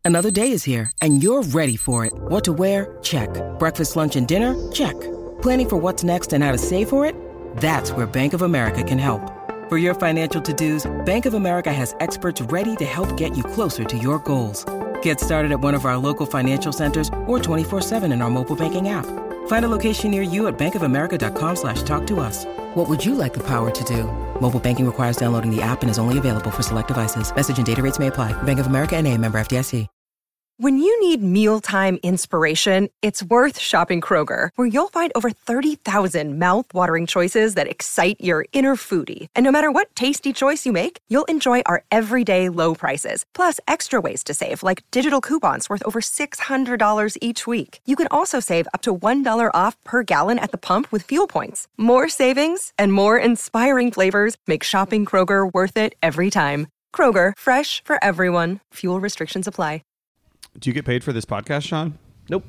Another day is here, and you're ready for it. What to wear? Check. Breakfast, lunch, and dinner? Check. Planning for what's next and how to save for it? That's where Bank of America can help. For your financial to-dos, Bank of America has experts ready to help get you closer to your goals. Get started at one of our local financial centers or 24/7 in our mobile banking app. Find a location near you at bankofamerica.com/talktous. What would you like the power to do? Mobile banking requires downloading the app and is only available for select devices. Message and data rates may apply. Bank of America N.A., member FDIC. When you need mealtime inspiration, it's worth shopping Kroger, where you'll find over 30,000 mouth-watering choices that excite your inner foodie. And no matter what tasty choice you make, you'll enjoy our everyday low prices, plus extra ways to save, like digital coupons worth over $600 each week. You can also save up to $1 off per gallon at the pump with fuel points. More savings and more inspiring flavors make shopping Kroger worth it every time. Kroger, fresh for everyone. Fuel restrictions apply. Do you get paid for this podcast, Sean? Nope.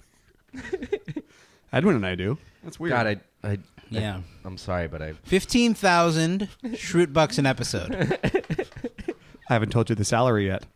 Edwin and I do. That's weird. God, Yeah. I'm sorry, but I 15,000 Schrute bucks an episode. I haven't told you the salary yet.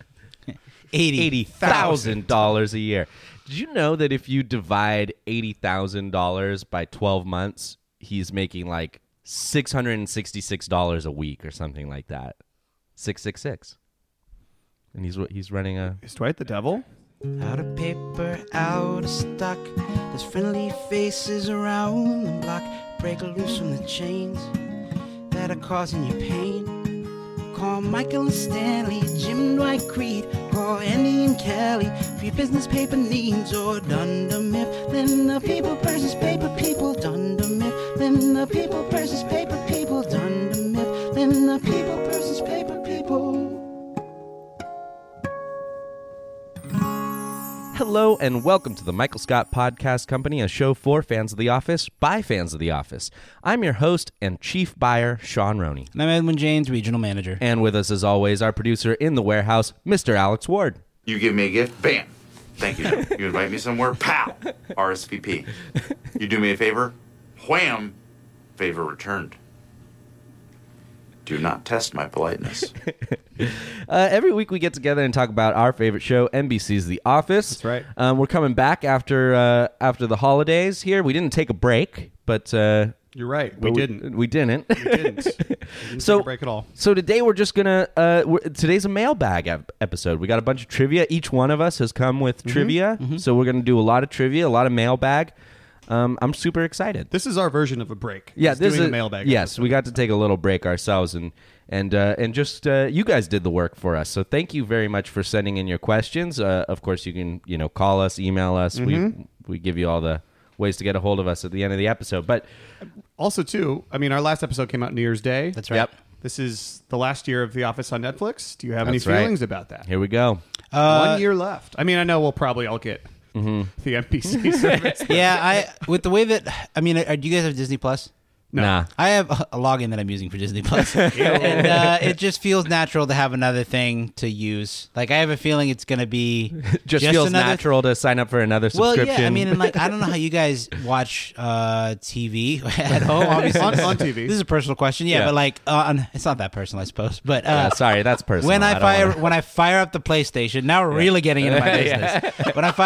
$80,000 a year. Did you know that if you divide $80,000 by 12 months, he's making like $666 a week or something like that? 666. And he's running a... Is Dwight the devil? Out of paper, out of stock. There's friendly faces around the block. Break loose from the chains that are causing you pain. Call Michael and Stanley, Jim and Dwight Creed. Call Andy and Kelly for your business paper needs. Or Dunder Mifflin, the people versus paper people. Dunder Mifflin, the people versus paper people. Dunder Mifflin, the people versus paper people. Hello and welcome to the Michael Scott Podcast Company, a show for fans of The Office by fans of The Office. I'm your host and chief buyer, Sean Roney. And I'm Edwin James, regional manager. And with us, as always, our producer in the warehouse, Mr. Alex Ward. You give me a gift, bam. Thank you. You invite me somewhere, pow. RSVP. You do me a favor, wham. Favor returned. Do not test my politeness. Every week we get together and talk about our favorite show, NBC's The Office. That's right. We're coming back after the holidays here. We didn't take a break, but... You're right. We didn't. We didn't. We didn't take a break at all. So today we're just going to... today's a mailbag episode. We got a bunch of trivia. Each one of us has come with trivia. Mm-hmm. So we're going to do a lot of trivia, a lot of mailbag. I'm super excited. This is our version of a break. Yeah, this is a mailbag. Yes, episode. we got to take a little break ourselves, and just you guys did the work for us. So thank you very much for sending in your questions. Of course, you can call us, email us. Mm-hmm. We give you all the ways to get a hold of us at the end of the episode. But also, too, I mean, our last episode came out New Year's Day. That's right. Yep. This is the last year of The Office on Netflix. Do you have any That's right. feelings about that? Here we go. 1 year left. I mean, I know we'll probably all get the NBC service. Yeah, with the way that, I mean, do you guys have Disney Plus? No. Nah. I have a login that I'm using for Disney Plus, and it just feels natural to have another thing to use. Like, I have a feeling it's going to be Just feels another natural to sign up for another subscription. Well, yeah, I mean, and like, I don't know how you guys watch TV at home. Obviously, on TV. This is a personal question, yeah. But like, it's not that personal, I suppose. But sorry, that's personal. when I fire up the PlayStation, now we're really getting into my business. When I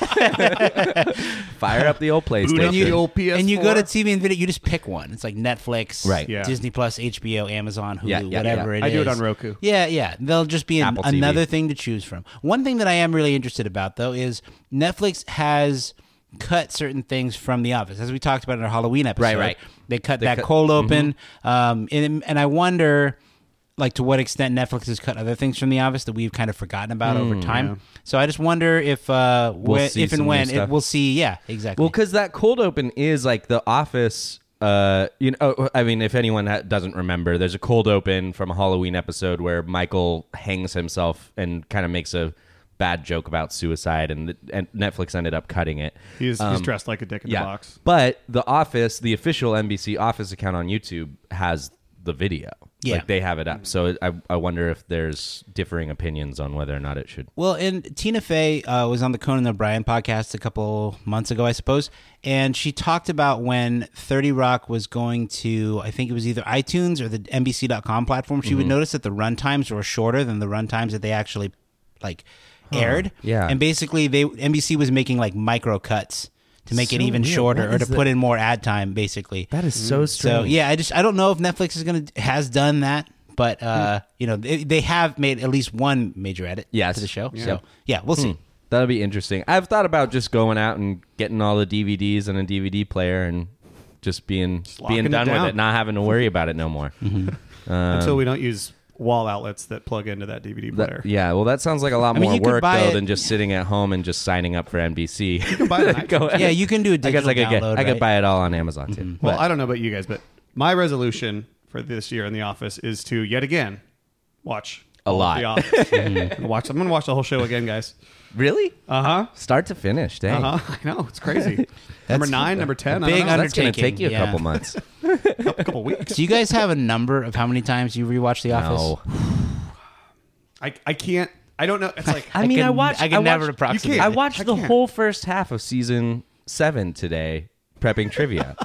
fire up the old PlayStation, the old PS4. and you go to TV and video, you just pick one. It's like Netflix, Right. Yeah. Disney Plus, HBO, Amazon, Hulu, Yeah, whatever it is. I do it on Roku. Yeah. There'll just be Apple TV. another thing to choose from. One thing that I am really interested about, though, is Netflix has cut certain things from The Office, as we talked about in our Halloween episode. Right. They cut that cold open, and I wonder, like, to what extent Netflix has cut other things from The Office that we've kind of forgotten about over time. Yeah. So I just wonder if see if some and new when stuff. we'll see. Yeah, exactly. Well, because that cold open is like The Office. I mean, if anyone doesn't remember, there's a cold open from a Halloween episode where Michael hangs himself and kind of makes a bad joke about suicide, and Netflix ended up cutting it. He's dressed like a dick in the box. But The Office, the official NBC Office account on YouTube, has the video. Yeah. Like, they have it up. So I wonder if there's differing opinions on whether or not it should. Well, and Tina Fey was on the Conan O'Brien podcast a couple months ago, I suppose, and she talked about when 30 Rock was going to, I think it was either iTunes or the NBC.com platform, she would notice that the runtimes were shorter than the runtimes that they actually, like, aired. Yeah. And basically, NBC was making like micro cuts to make it So even weird. shorter, What or to is that? put in more ad time, basically. That is so strange. So yeah, I don't know if Netflix has done that, but they have made at least one major edit Yes. to the show. So yeah, we'll see. That'll be interesting. I've thought about just going out and getting all the DVDs and a DVD player and just being locking it done with down. it, not having to worry about it no more. Until we don't use wall outlets that plug into that DVD player. Yeah, well, that sounds like a lot I mean, more you could work buy though it- than just sitting at home and just signing up for NBC. You can buy it on iTunes. Yeah, you can do a I digital guess I could download. I could right? buy it all on Amazon too. Well, But- I don't know about you guys, but my resolution for this year in The Office is to yet again watch A all of lot. The Office. I'm gonna watch the whole show again, guys. really? Uh Start to finish, dang. huh. I know it's crazy. Number 9, number 10. I big don't know. That's going to undertaking, take you a yeah. couple months. A couple weeks. Do you guys have a number of how many times you rewatch The Office? No. I can't. I don't know. It's like I mean, I can- watched. I can never you approximate. can't. I it. watched I the can't. whole first half of season 7 today, prepping trivia.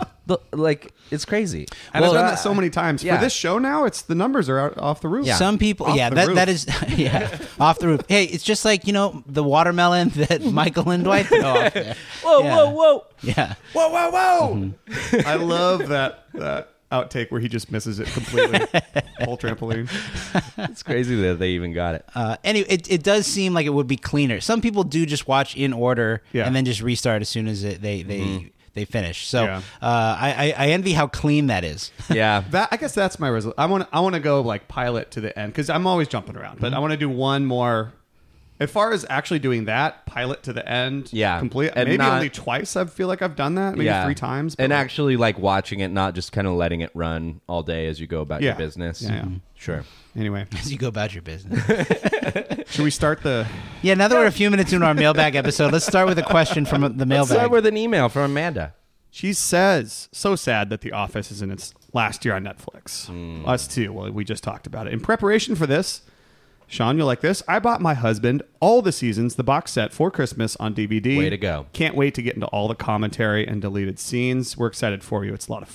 It's crazy. and I've done that so many times. yeah. For this show now, it's the numbers are out, off the roof. Yeah. Some people, Off yeah, the that roof. is, off the roof. Hey, it's just like the watermelon that Michael and Dwight throw off there. Whoa, Yeah. whoa, whoa! Yeah, Whoa, whoa, whoa! I love that outtake where he just misses it completely. Whole trampoline. It's crazy that they even got it. anyway, it does seem like it would be cleaner. Some people do just watch in order Yeah. and then just restart as soon as they finish. So Yeah. I envy how clean that is. Yeah. I guess that's my resolution. I want to go like pilot to the end because I'm always jumping around, but I want to do one more. As far as actually doing that, pilot to the end, Yeah. complete. And Maybe not- only twice. I feel like I've done that. Maybe 3 times. but And like- actually, like watching it, not just kind of letting it run all day as you go about your Yeah. business. Yeah, yeah. Sure. anyway, As you go about your business. should we start the? Yeah, now that we're a few minutes into our mailbag episode, let's start with a question from the Let's mailbag. start with an email from Amanda. She says, so sad that The Office is in its last year on Netflix. Us too. Well, we just talked about it. In preparation for this, Sean, you'll like this. I bought my husband all the seasons, the box set, for Christmas on DVD. Way to go. Can't wait to get into all the commentary and deleted scenes. We're excited for you. It's a lot of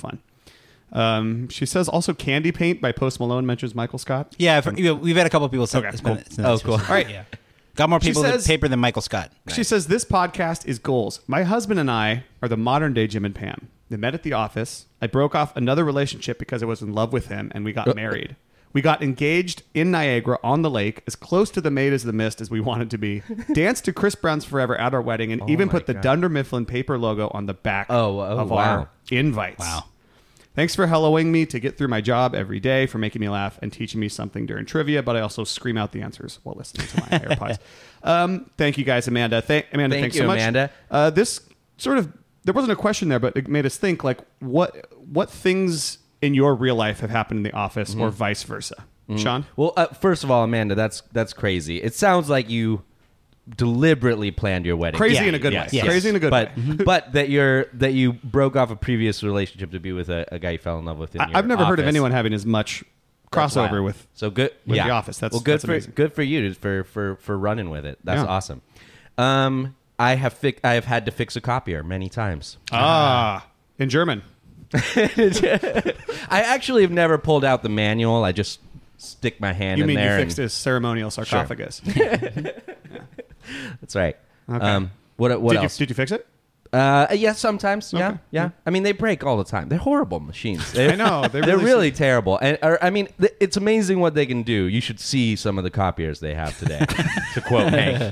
fun. She says also Candy Paint by Post Malone mentions Michael Scott. Yeah, we've had a couple people send Okay, send cool. it- send Oh, it to cool. us. All right. Yeah. Got more She people with says- paper than Michael Scott. She says, this podcast is goals. My husband and I are the modern day Jim and Pam. They met at the office. I broke off another relationship because I was in love with him, and we got married. We got engaged in Niagara on the lake, as close to the Maid as the Mist as we wanted to be. Danced to Chris Brown's Forever at our wedding, and even my put the God. Dunder Mifflin paper logo on the back Oh, of wow. our invites. Wow. Thanks for helloing me to get through my job every day, for making me laugh and teaching me something during trivia, but I also scream out the answers while listening to my AirPods. Thank you guys, Amanda. Amanda, Thank thanks you, so much. Amanda. This sort of, there wasn't a question there, but it made us think, like, what things in your real life have happened in the office or vice versa? Sean? Well, first of all, Amanda, that's crazy. It sounds like you deliberately planned your wedding. Crazy Yeah, in a good yes, way. yes. Crazy in a good but way. but that you broke off a previous relationship to be with a guy you fell in love with. I've never heard of anyone having as much That's crossover wild. with. So good with yeah. The Office. That's well, good that's amazing. for you for running with it. That's Yeah. awesome. I have had to fix a copier many times. In German. I actually have never pulled out the manual. I just stick my hand You in mean there. you fixed his ceremonial sarcophagus? That's right. Okay. What Did else? you fix it? Yeah, sometimes. Yeah, Okay. yeah. I mean, they break all the time. They're horrible machines. I know. They They're really really terrible. And I mean, it's amazing what they can do. You should see some of the copiers they have today. To quote Hank.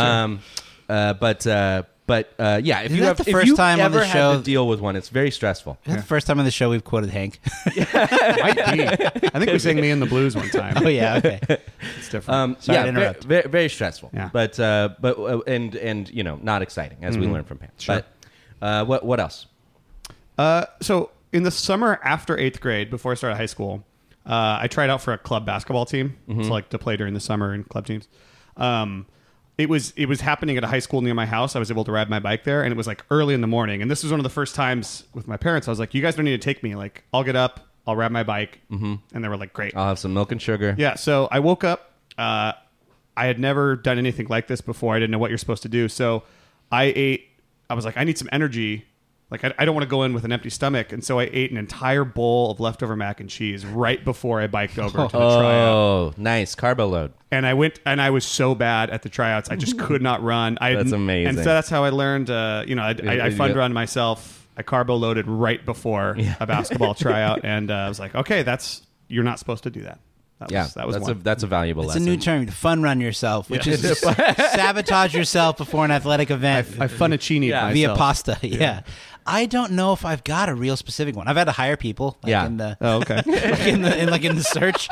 But yeah, if Isn't you that have the if first you time on ever the had show- to deal with one, it's very stressful. Is that the first time on the show we've quoted Hank? Might be. I think we sang "Me and the Blues" one time. Oh yeah, okay. It's different. Sorry yeah, to interrupt. very stressful. Yeah. But and you know, not exciting as we learned from Pam. Sure. But what else? So in the summer after 8th grade, before I started high school, I tried out for a club basketball team, so like to play during the summer in club teams. It was happening at a high school near my house. I was able to ride my bike there, and it was like early in the morning. And this was one of the first times with my parents. I was like, "You guys don't need to take me. Like, I'll get up, I'll ride my bike." And they were like, "Great." I'll have some milk and sugar. Yeah, so I woke up. I had never done anything like this before. I didn't know what you're supposed to do. So I was like, I need some energy Like I don't want to go in with an empty stomach, and so I ate an entire bowl of leftover mac and cheese right before I biked over to the tryout. Oh, nice carbo load. And I went, and I was so bad at the tryouts, I just could not run. That's amazing. And so that's how I learned. I fun run myself. I carbo loaded right before a basketball tryout, and I was like, okay, you're not supposed to do that. That was that's a valuable It's lesson. a new term, fun run yourself, which is to sabotage yourself before an athletic event. I funnicini'd myself. Via pasta. Yeah. I don't know if I've got a real specific one. I've had to hire people. In the, okay. in the search.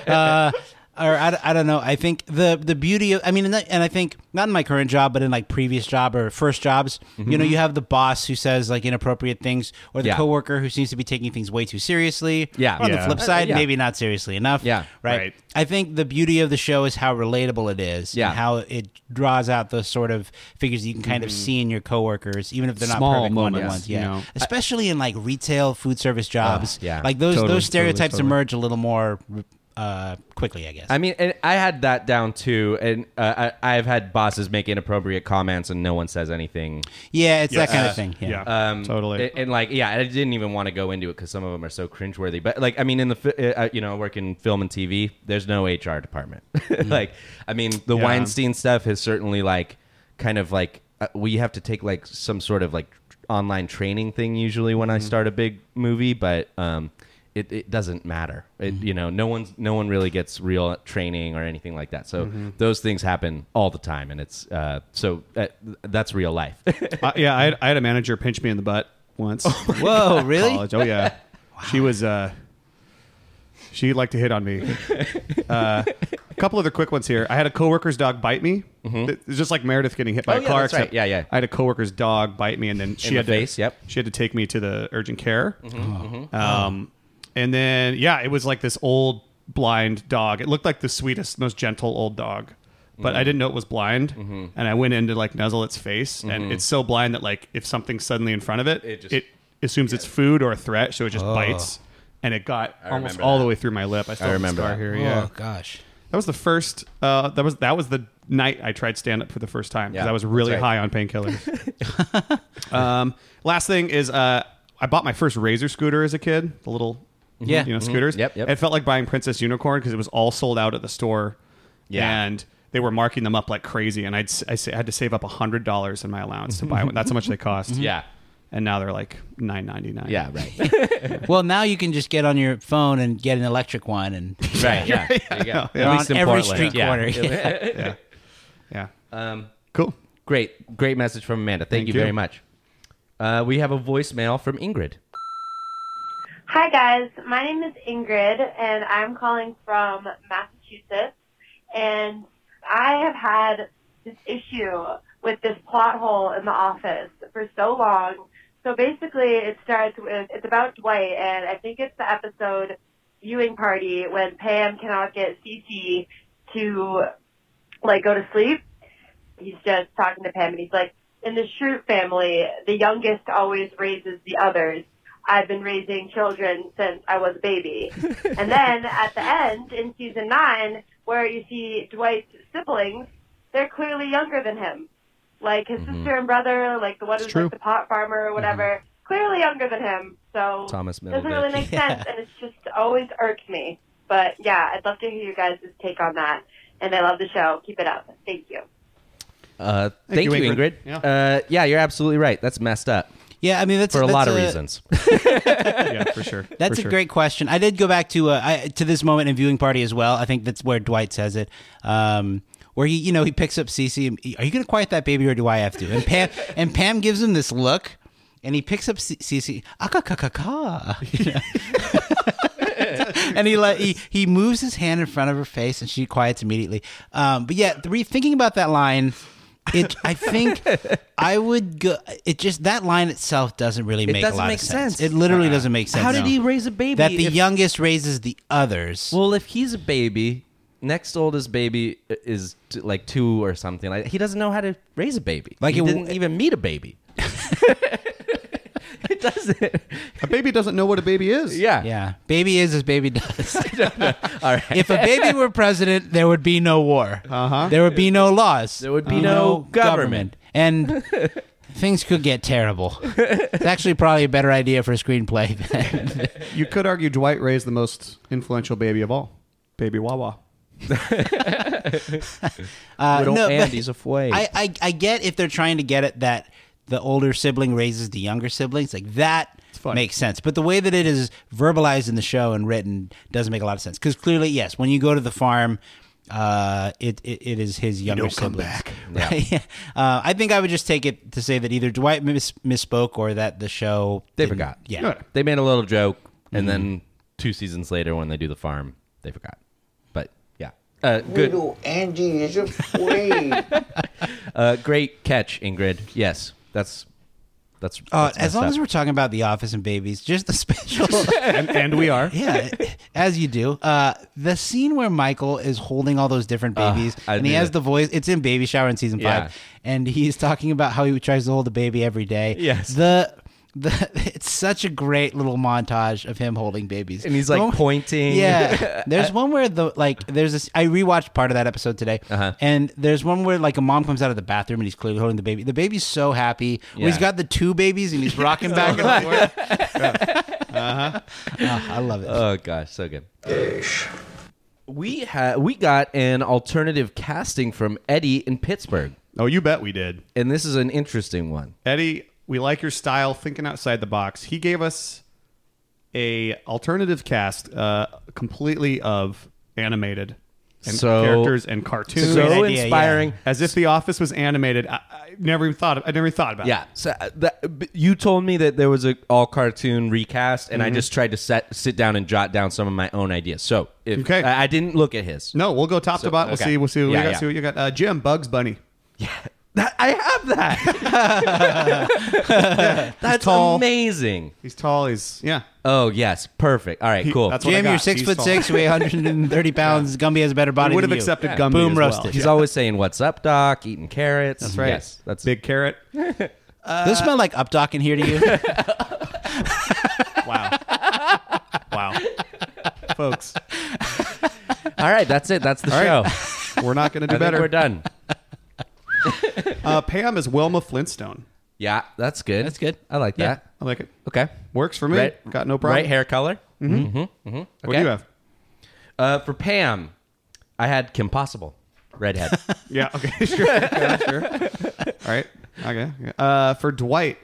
Or I don't know. I think the beauty of, I mean, and I think not in my current job, but in like previous job or first jobs, you know, you have the boss who says like inappropriate things, or the coworker who seems to be taking things way too seriously. Yeah. Or on the flip side, maybe not seriously enough. Yeah. Right. I think the beauty of the show is how relatable it is. Yeah. And how it draws out those sort of figures you can kind of see in your coworkers, even if they're not Small perfect moments, one-to-ones. Yeah. you know. Especially in like retail food service jobs. yeah. Like those Totally, stereotypes totally. emerge a little more quickly, I guess. I mean, and I had that down too, and I've had bosses make inappropriate comments, and no one says anything. Yeah, it's that kind of thing. Yeah. Totally. And like, yeah, I didn't even want to go into it because some of them are so cringeworthy. But like, I mean, in the I work in film and TV. There's no HR department. Like, I mean, the Weinstein stuff has certainly like kind of like we have to take like some sort of like online training thing usually when I start a big movie, but it doesn't matter. No one really gets real training or anything like that. So those things happen all the time, and it's that's real life. I had a manager pinch me in the butt once. Whoa, really? College. Oh yeah, she was. She liked to hit on me. A couple other quick ones here. I had a coworker's dog bite me. It's just like Meredith getting hit by a car. That's right. except Yeah. I had a coworker's dog bite me, and then she had face. Yep. She had to take me to the urgent care. And then it was like this old blind dog. It looked like the sweetest, most gentle old dog, but I didn't know it was blind. And I went in to like nuzzle its face, and it's so blind that like if something's suddenly in front of it, it assumes it's food or a threat, so it just bites. And it got almost all the way through my lip. I still have the scar here. Yeah. Oh gosh. That was the first. That was the night I tried stand up for the first time because I was really high on painkillers. Last thing is, I bought my first Razor scooter as a kid. The little, scooters. Yep. It felt like buying Princess Unicorn because it was all sold out at the store. Yeah. And they were marking them up like crazy, and I had to save up $100 in my allowance to buy one. That's how much they cost. Yeah. And now they're like $9.99. Yeah. Right. Well, now you can just get on your phone and get an electric one, and Right. Yeah. There you go. they're At on least in every Portland. street corner. Yeah. Cool. Great message from Amanda. Thank you very much. We have a voicemail from Ingrid. Hi, guys. My name is Ingrid, and I'm calling from Massachusetts. And I have had this issue with this plot hole in The Office for so long. So basically, it starts with, it's about Dwight, and I think it's the episode viewing party when Pam cannot get Cece to, like, go to sleep. He's just talking to Pam, and he's like, in the Schrute family, the youngest always raises the others. I've been raising children since I was a baby. And then at the end, in season 9, where you see Dwight's siblings, they're clearly younger than him. Like his sister and brother, like the one who's like the pot farmer or whatever, clearly younger than him. So Thomas it doesn't really make sense, and it's just always irked me. But yeah, I'd love to hear you guys' take on that. And I love the show. Keep it up. Thank you. Thank you, Ingrid. Yeah. You're absolutely right. That's messed up. Yeah, I mean that's For a lot of reasons. Yeah, for sure. That's a great question. I did go back to this moment in viewing party as well. I think that's where Dwight says it, where he picks up Cece. Are you going to quiet that baby, or do I have to? And Pam gives him this look, and he picks up Cece. And he moves his hand in front of her face, and she quiets immediately. But yeah, thinking about that line. I think I would go. It just that line itself doesn't really make a lot of sense. It literally doesn't make sense. How did he raise a baby? That the youngest raises the others. Well, if he's a baby, next oldest baby is like 2 or something. Like he doesn't know how to raise a baby. Like he didn't even meet a baby. It doesn't. A baby doesn't know what a baby is. Yeah. Baby is as baby does. All right. If a baby were president, there would be no war. There would be no laws. There would be no government. And Things could get terrible. It's actually probably a better idea for a screenplay than You could argue Dwight raised the most influential baby of all, Baby Wawa. Little no, but Andy's afraid. I get if they're trying to get it that the older sibling raises the younger siblings, like that funny. makes sense. But the way that it is verbalized in the show and written doesn't make a lot of sense. Because clearly, yes, when you go to the farm, it is his younger don't come siblings. back. Right? I think I would just take it to say that either Dwight misspoke or that the show They didn't- forgot. Yeah. Good. They made a little joke, and then 2 seasons later, when they do the farm, they forgot. But yeah, good. Little Andy is afraid. Great catch, Ingrid. Yes, that's As messed long up. as we're talking about The Office and babies, just the special. And we are. Yeah, as you do. The scene where Michael is holding all those different babies, I and he knew has it. the voice. It's in Baby Shower in season 5, Yeah. and he's talking about how he tries to hold a baby every day. Yes. It's such a great little montage of him holding babies, And he's, like, The one- pointing. Yeah, there's one where there's this. I rewatched part of that episode today, and there's one where like a mom comes out of the bathroom and he's clearly holding the baby. The baby's so happy. Well, he's Yeah. got the 2 babies and he's rocking back and forth. I love it. Oh gosh, so good. We got an alternative casting from Eddie in Pittsburgh, Oh, you bet we did. and this is an interesting one. Eddie, we like your style, thinking outside the box. He gave us a alternative cast, completely of animated and characters and cartoons. great So idea, inspiring. yeah. As if The Office was animated. I never even thought about Yeah. it. So you told me that there was a all cartoon recast, and I Mm-hmm. just tried to sit down and jot down some of my own ideas. So if Okay. I didn't look at his. No, we'll go top to bottom. okay. We'll see what Yeah, you got. yeah. See what you got. Jim, Bugs Bunny. I have that. That's tall. amazing. He's tall. Yeah. Oh yes, perfect. All right, cool. that's what I Jim, got. you're He's 6'6", you weigh 130 pounds. Gumby has a better body. We would than have you. accepted Gumby Boom as well. roasted. He's always saying, "What's up, Doc?" Eating carrots. That's right. Yes, that's Big carrot. Does it smell like Updock in here to you? Wow. Wow. Folks, All right, that's it. That's the show. we're not going to do I think better. we're done. Pam is Wilma Flintstone. Yeah, that's good. That's good. I like Yeah. that. I like it. Okay. Works for me. Right. Got no problem. Right hair color. What do you have? For Pam, I had Kim Possible, redhead. Yeah. Okay. Sure. Yeah, sure. All right. Okay. For Dwight,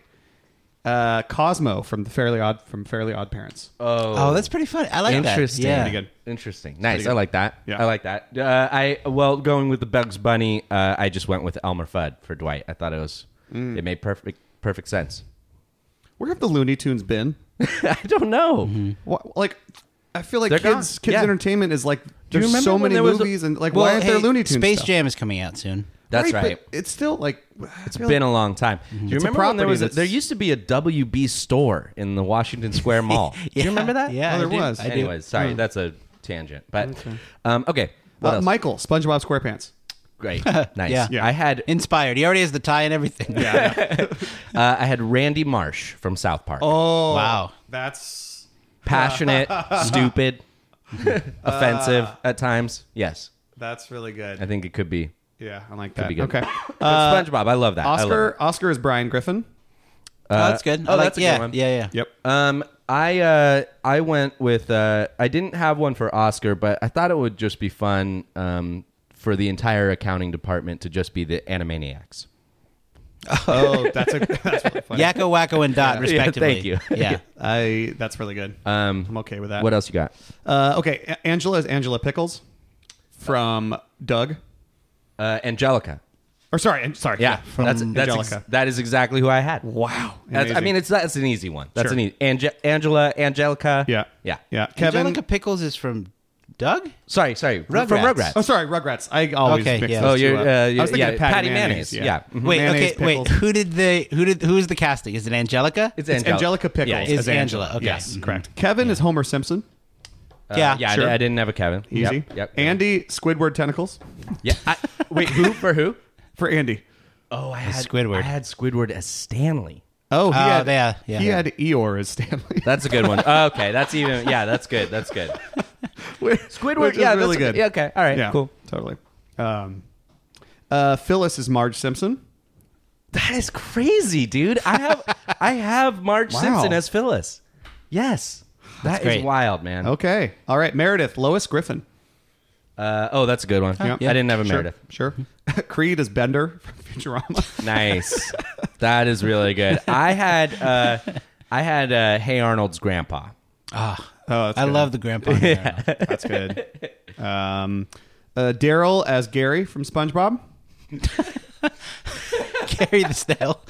Cosmo from Fairly Odd Parents. Oh, that's pretty funny. I like that. Interesting. Yeah. Pretty good. Interesting. Nice. Pretty good. I like that. Yeah. I like that. Going with the Bugs Bunny, I just went with Elmer Fudd for Dwight. I thought it made perfect sense. Where have the Looney Tunes been? I don't know. What, like, I feel like They're kids gone. Yeah. entertainment is like you there's remember so when many there was movies and like Well, why aren't there hey, Looney Tunes? Space stuff? Jam is coming out soon. That's right. But it's still like It's been a long time. Do you It's a remember when there property was that's- there used to be a WB store in the Washington Square Mall? Do you remember that? Yeah, Oh, there I do. was. I do. Anyways, sorry, that's a tangent. But okay. What else? Michael, SpongeBob SquarePants. Great. Nice. Yeah. I had Inspired. He already has the tie and everything. I had Randy Marsh from South Park. Oh Wow. that's Passionate, stupid, offensive at times. Yes. that's really good. I think it could be. Yeah, I like that. be good. Okay, But SpongeBob, I love that. I love it. Oscar is Brian Griffin. That's good. oh, I like, that's a good yeah, one. Yeah, yeah. Yep. I went with I didn't have one for Oscar, but I thought it would just be fun for the entire accounting department to just be the Animaniacs. Oh, that's really funny. Yakko, Wacko, and Dot, respectively. thank you. Yeah. That's really good. I'm okay with that. What else you got? Okay, Angela is Angela Pickles from Doug. Angelica. Or sorry. Yeah, that's Angelica. that is exactly who I had. Wow. That's, I Amazing. mean, that's an easy one. That's Sure. an easy. Angelica. Yeah. yeah. Yeah. Kevin. Angelica Pickles is from Doug? Sorry, from Rugrats. Oh, sorry, Rugrats. I always Okay, mix yeah. those Oh, you're, two up. I was thinking of Patty Mayonnaise. Yeah. Mhm. Wait, Mayonnaise, okay, wait. pickles. Who's the casting? Is it Angelica? It's It's Angelica Pickles. Yeah, Is as Angela, okay. Yes, correct. Kevin is Homer Simpson. yeah. yeah. sure. I didn't have a Kevin. Easy. Yep. Andy, Squidward Tentacles. Yeah. Wait, who for who? For Andy. Oh, I had Squidward. I had Squidward as Stanley. Oh, he had yeah. he had Eeyore as Stanley. That's a good one. Oh, okay, that's even. Yeah, that's good. That's good. Squidward. Which is Yeah, really that's good. Yeah, okay. All right. Yeah, Cool. Totally. Phyllis is Marge Simpson. That is crazy, dude. I have Marge Wow. Simpson as Phyllis. Yes. That is great. wild, man. Okay. All right. Meredith, Lois Griffin. That's a good one. Yeah. I didn't have a Sure. Meredith. Sure. Creed is Bender from Futurama. Nice. That is really good. I had Hey Arnold's grandpa. Oh, that's I good. love the grandpa. That's good. Daryl as Gary from SpongeBob. Carry the snail.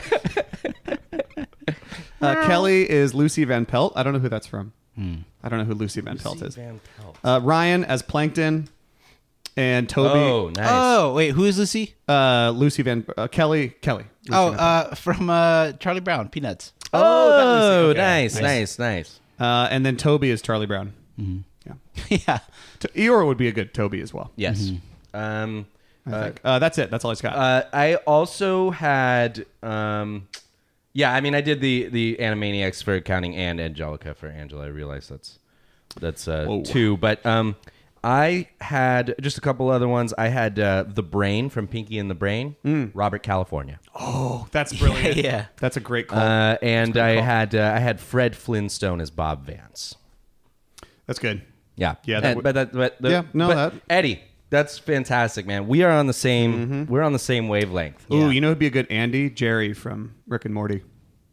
Kelly is Lucy Van Pelt. I don't know who that's from. I don't know who Lucy Van Pelt is. Van Pelt. Ryan as Plankton. And Toby. Oh, nice. Oh, wait, who is Lucy? Lucy Van Kelly. Lucy Van Pelt. From Charlie Brown, Peanuts. Oh, Okay. nice. And then Toby is Charlie Brown. Yeah. Yeah. Eeyore would be a good Toby as well. Yes. I think. That's it. That's all he's got. I also had, I did the Animaniacs for accounting and Angelica for Angela. I realize that's two, but I had just a couple other ones. I had The Brain from Pinky and the Brain, Robert California. Oh, that's brilliant. Yeah. That's a great call. And I had Fred Flintstone as Bob Vance. That's good. Yeah. Yeah, But Eddie, that's fantastic, man. We are on the same we're on the same wavelength. Ooh, you know who'd be a good Andy? Jerry from Rick and Morty.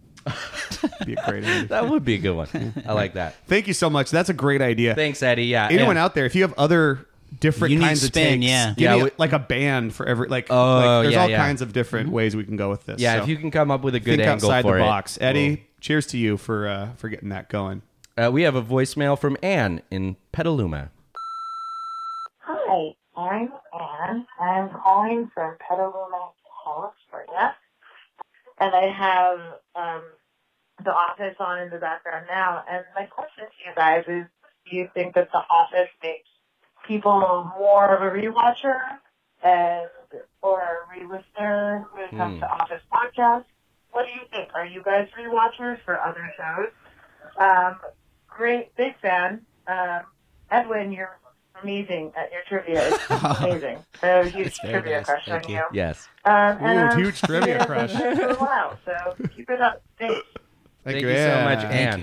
Be a great Andy. That would be a good one. I like that. Thank you so much. That's a great idea. Thanks, Eddie. Yeah. Anyone out there, if you have other different Unique kinds spin, of takes, yeah. give me like a band for every there's all kinds of different ways we can go with this. Yeah, so if you can come up with a good think angle outside for the it. box. Eddie, cheers to you for getting that going. We have a voicemail from Anne in Petaluma. Hi, I'm Anne. I'm calling from Petaluma, California. And I have The Office on in the background now. And my question to you guys is, do you think that The Office makes people more of a rewatcher or a re-listener when it comes to Office podcasts? What do you think? Are you guys rewatchers for other shows? Great, big fan. Edwin, you're amazing at your trivia. It's amazing. I have a huge trivia crush on you. Yes. Huge trivia crush. For a while, so keep it up. Thanks. Thank you so much, Anne.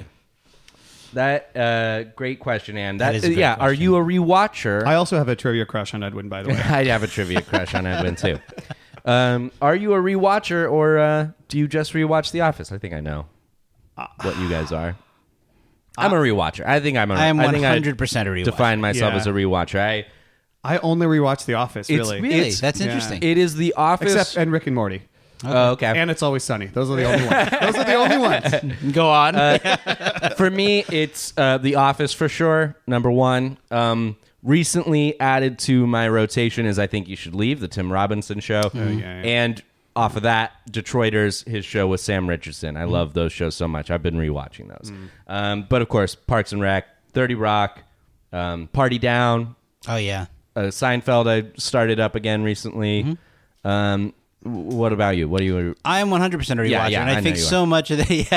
That great question, Anne. That is a great Are question. you a rewatcher? I also have a trivia crush on Edwin, by the way. I have a trivia crush on Edwin too. Are you a rewatcher, or do you just rewatch The Office? I think I know what you guys are. I'm a rewatcher. I am 100% a rewatcher. Define myself Yeah. as a rewatcher. I only rewatch The Office, really. Really? It's- That's yeah. interesting. It is The Office. And Rick and Morty. Okay. And It's Always Sunny. Those are the only ones. Those are the only ones. Go on. For me, it's The Office for sure. Number one. Recently added to my rotation is I Think You Should Leave, the Tim Robinson show. yeah. And off of that, Detroiters, his show with Sam Richardson. I love those shows so much. I've been rewatching those. But of course, Parks and Rec, 30 Rock, Party Down, Oh, yeah. Seinfeld I started up again recently. What about you? What do you... I am 100% a rewatcher, Yeah, and I I know think you so much of the...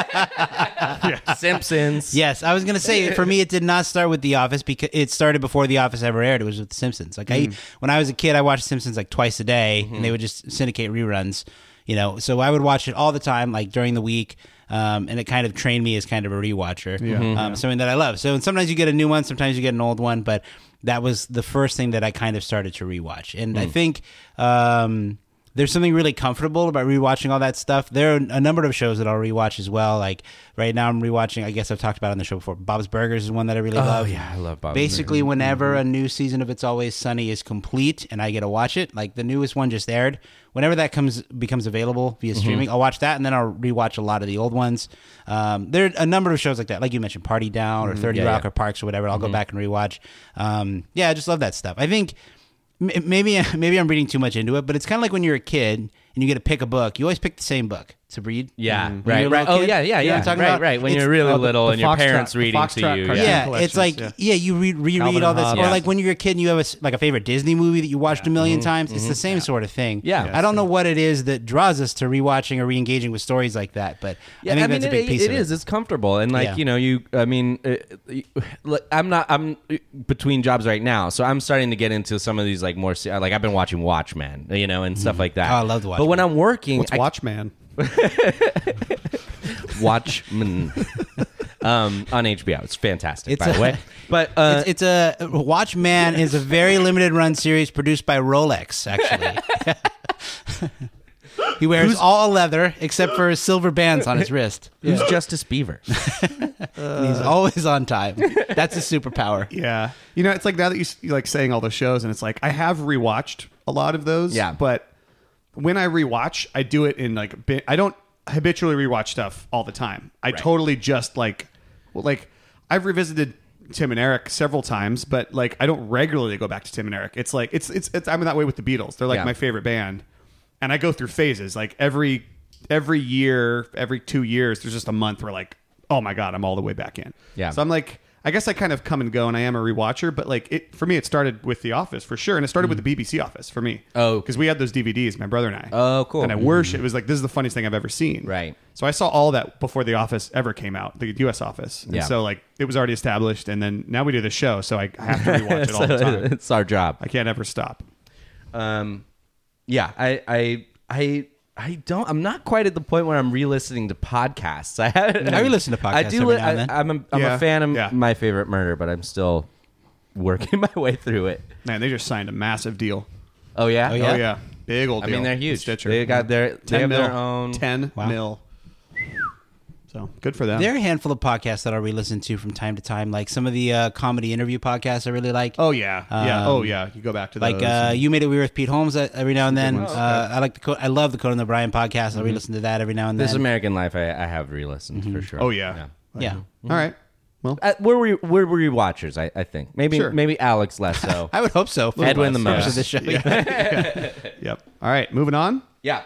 Simpsons. Yes, I was going to say, for me, it did not start with The Office because it started before The Office ever aired. It was with The Simpsons. Like when I was a kid, I watched Simpsons like twice a day, and they would just syndicate reruns. So I would watch it all the time, like during the week, and it kind of trained me as kind of a rewatcher. Something that I love. So sometimes you get a new one, sometimes you get an old one, but that was the first thing that I kind of started to rewatch, and I think. There's something really comfortable about rewatching all that stuff. There are a number of shows that I'll rewatch as well. Like right now, I'm rewatching. I guess I've talked about it on the show before. Bob's Burgers is one that I really love. Oh yeah, I love Bob's Basically, Burgers. whenever a new season of It's Always Sunny is complete and I get to watch it, like the newest one just aired. Whenever that becomes available via streaming, I'll watch that, and then I'll rewatch a lot of the old ones. There are a number of shows like that, like you mentioned, Party Down or 30 Rock or Parks or whatever. I'll go back and rewatch. I just love that stuff. I think. Maybe I'm reading too much into it, but it's kind of like when you're a kid and you get to pick a book. You always pick the same book to read. Yeah, When right, you're a right. little Oh, kid. yeah, You know what I'm talking about? right. When It's- you're really little the and your Foxtrot- parents the reading to Foxtrot you. cartoon. Yeah, collections, it's like you reread Calvin all this, Hobbes. or Yeah. like when you're a kid and you have a favorite Disney movie that you watched a million times. It's the same sort of thing. Yeah. I don't know what it is that draws us to rewatching or re-engaging with stories like that, but I think that's a big piece of it. It is. It's comfortable, and like Yeah. I'm between jobs right now, so I'm starting to get into some of these like more like I've been watching Watchmen, and stuff like that. Oh, I love to watch But when I'm working, What's Watchman? Watchmen on HBO. It's fantastic, It's by the way. But it's a Watchman is a very limited run series produced by Rolex. Actually, he wears all leather except for silver bands on his wrist. who's Justice Beaver? And he's always on time. That's his superpower. Yeah. You know, it's like now that you like saying all those shows, and it's like I have rewatched a lot of those. Yeah. But when I rewatch, I do it in like I don't habitually rewatch stuff all the time. I totally just like I've revisited Tim and Eric several times, but like I don't regularly go back to Tim and Eric. It's like it's I'm that way with the Beatles. They're like my favorite band, and I go through phases. Like every year, every 2 years, there's just a month where like, oh my god, I'm all the way back in. Yeah. So I'm like, I guess I kind of come and go, and I am a rewatcher. But like for me, it started with The Office for sure, and it started with the BBC Office for me. Oh. because we had those DVDs, my brother and I. Oh, cool. And I worship. It was like this is the funniest thing I've ever seen. Right. So I saw all that before The Office ever came out, the U.S. Office. And Yeah. so like it was already established, and then now we do the show, so I have to rewatch it all the time. It's our job. I can't ever stop. Yeah, I don't. I'm not quite at the point where I'm re-listening to podcasts. I re-listen to podcasts I do. every now and then. I'm Yeah, a fan of yeah. My Favorite Murder, but I'm still working my way through it. Man, they just signed a massive deal. Oh yeah. Oh, yeah? Oh yeah, big old I deal. mean, they're huge. with Stitcher. They got their. They 10 have mil. their own. 10 Wow. mil. So good for them. There are a handful of podcasts that I'll re-listen to from time to time, like some of the comedy interview podcasts I really like. Oh yeah, yeah. Oh yeah. You go back to those. Like You Made It Weird with Pete Holmes every now and then. I like I love the Conan O'Brien podcast. I'll re-listen to that every now and then. This American Life, I have re-listened for sure. Oh yeah. Yeah. All right. Well, We're rewatchers. I think Sure. maybe Alex less so. I would hope so. For Edwin the most most. of this show. yep. All right. Moving on. Yeah.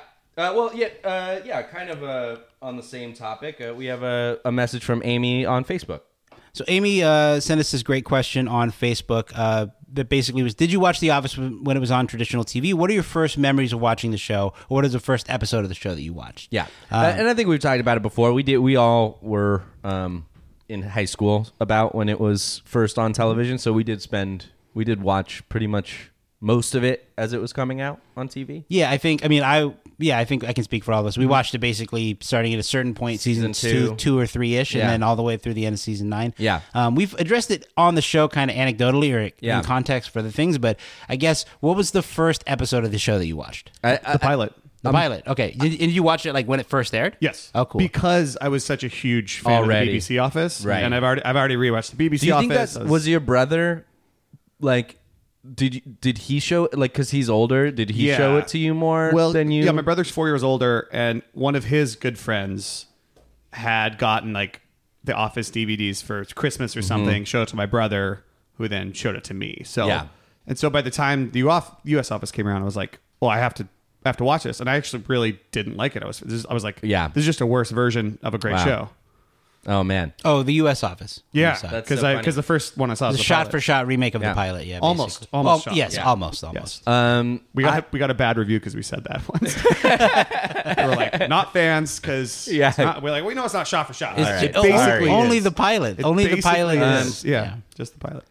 Kind of on the same topic. We have a message from Amy on Facebook. So Amy sent us this great question on Facebook that basically was, did you watch The Office when it was on traditional TV? What are your first memories of watching the show? Or what is the first episode of the show that you watched? Yeah. And I think we've talked about it before. We all were in high school about when it was first on television. So we did watch pretty much most of it as it was coming out on TV. Yeah, I think I can speak for all of us. We watched it basically starting at a certain point, season two or three-ish, Yeah. and then all the way through the end of season 9. Yeah. We've addressed it on the show kind of anecdotally or Yeah. in context for the things, but I guess, what was the first episode of the show that you watched? The pilot. The pilot. Okay. Did you watch it like when it first aired? Yes. Oh, cool. Because I was such a huge fan Already. of the BBC Office, Right. And I've already rewatched the BBC Do you think Office. that was your brother? Like, did he show like because he's older? Did he Yeah. show it to you more than you? Yeah, my brother's 4 years older, and one of his good friends had gotten like the Office DVDs for Christmas or something. Showed it to my brother, who then showed it to me. So Yeah. and so by the time the U.S. Office came around, I was like, well, I have to watch this, and I actually really didn't like it. I was like, Yeah. this is just a worse version of a great Wow. show. Oh man. Oh, the U.S. Office. Yeah, US Office. That's so because funny. the first one I saw was The the shot pilot. for shot remake of Yeah. the pilot. Yeah, Almost basically. shot. Yes, Yeah. almost. Yes. We got a bad review because we said that once. We were like, not fans because Yeah. we're like, we know it's not shot for shot. It's- It oh, basically only is. the pilot. It Only the basically pilot is. is. Yeah, just the pilot.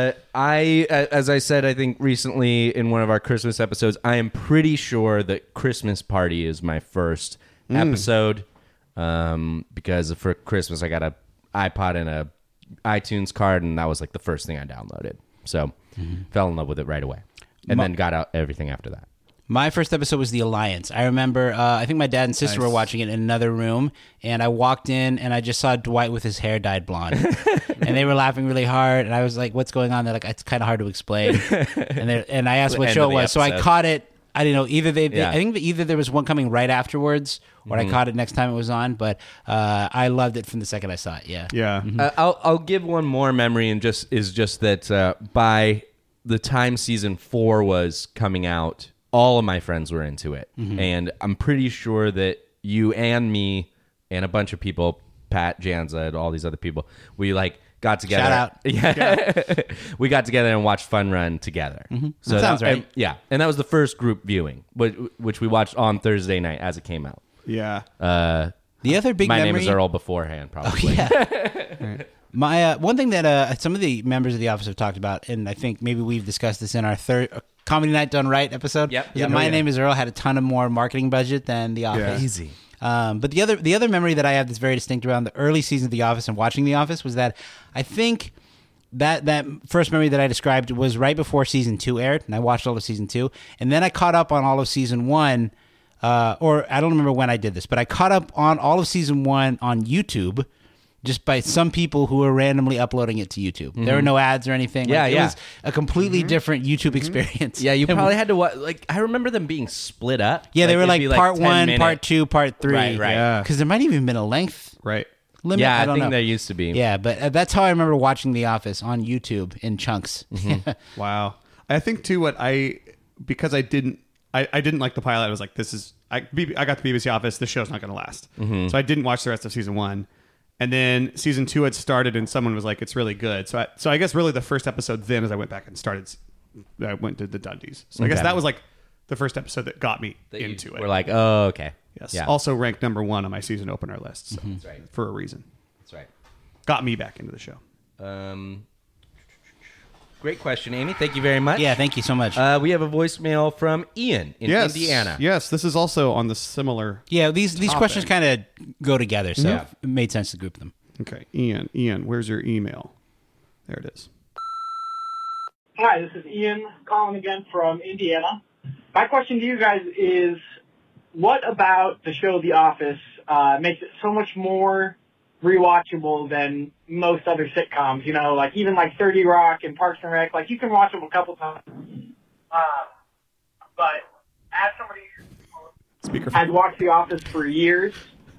As I said, I think recently in one of our Christmas episodes, I am pretty sure that Christmas Party is my first episode. Because for Christmas I got a iPod and a iTunes card, and that was like the first thing I downloaded. So fell in love with it right away, and then got out everything after that. My first episode was The Alliance. I remember, I think my dad and sister were watching it in another room, and I walked in, and I just saw Dwight with his hair dyed blonde. And they were laughing really hard, and I was like, what's going on? They're like, it's kind of hard to explain. And I asked what End show of it the was, so I episode. caught it. I didn't know, Yeah. I think that either there was one coming right afterwards, or I caught it next time it was on, but I loved it from the second I saw it, yeah. Yeah. I'll give one more memory, and just that by the time season 4 was coming out, all of my friends were into it, and I'm pretty sure that you and me and a bunch of people, Pat Janza and all these other people, we like got together. Shout out. Yeah, we got together and watched Fun Run together. So That sounds right. and- yeah, and that was the first group viewing, which we watched on Thursday night as it came out. Yeah. The other big My memory... name is Earl beforehand, probably. My one thing that some of the members of the office have talked about, and I think maybe we've discussed this in our Comedy Night Done Right episode. Yep. Yeah, My Name is Earl had a ton of more marketing budget than The Office. Easy. But the other memory that I have that's very distinct around the early seasons of The Office and watching The Office was that I think that first memory that I described was right before season 2 aired, and I watched all of season 2, and then I caught up on all of season 1, or I don't remember when I did this, but I caught up on all of season 1 on YouTube, just by some people who were randomly uploading it to YouTube. There were no ads or anything. Yeah, It was a completely different YouTube experience. Yeah, you probably had to watch. Like, I remember them being split up. Yeah, they were it'd like be part 10 1, minute. part 2, part 3. Right. Yeah. Because there might even been a length Right. limit. Yeah, I I don't think know. there used to be. Yeah, but that's how I remember watching The Office on YouTube in chunks. Wow. I think too because I didn't like the pilot. I was like, I got the BBC Office. This show's not going to last. So I didn't watch the rest of season 1. And then season 2 had started, and someone was like, "It's really good." So I guess really the first episode. Then, as I went back and I went to the Dundies. So I guess that was like the first episode that got me into it. We're like, oh, okay. Yes. Yeah. Also ranked number 1 on my season opener list. So That's right. for a reason. That's right. Got me back into the show. Great question, Amy. Thank you very much. Yeah, thank you so much. We have a voicemail from Ian in Indiana. Yes, this is also on the similar. Yeah, these topic. questions kind of go together, so Yeah. it made sense to group them. Okay, Ian, where's your email? There it is. Hi, this is Ian calling again from Indiana. My question to you guys is, what about the show The Office makes it so much more rewatchable than most other sitcoms? You know, like even like 30 Rock and Parks and Rec, like you can watch them a couple times. But as somebody who has watched The Office for years,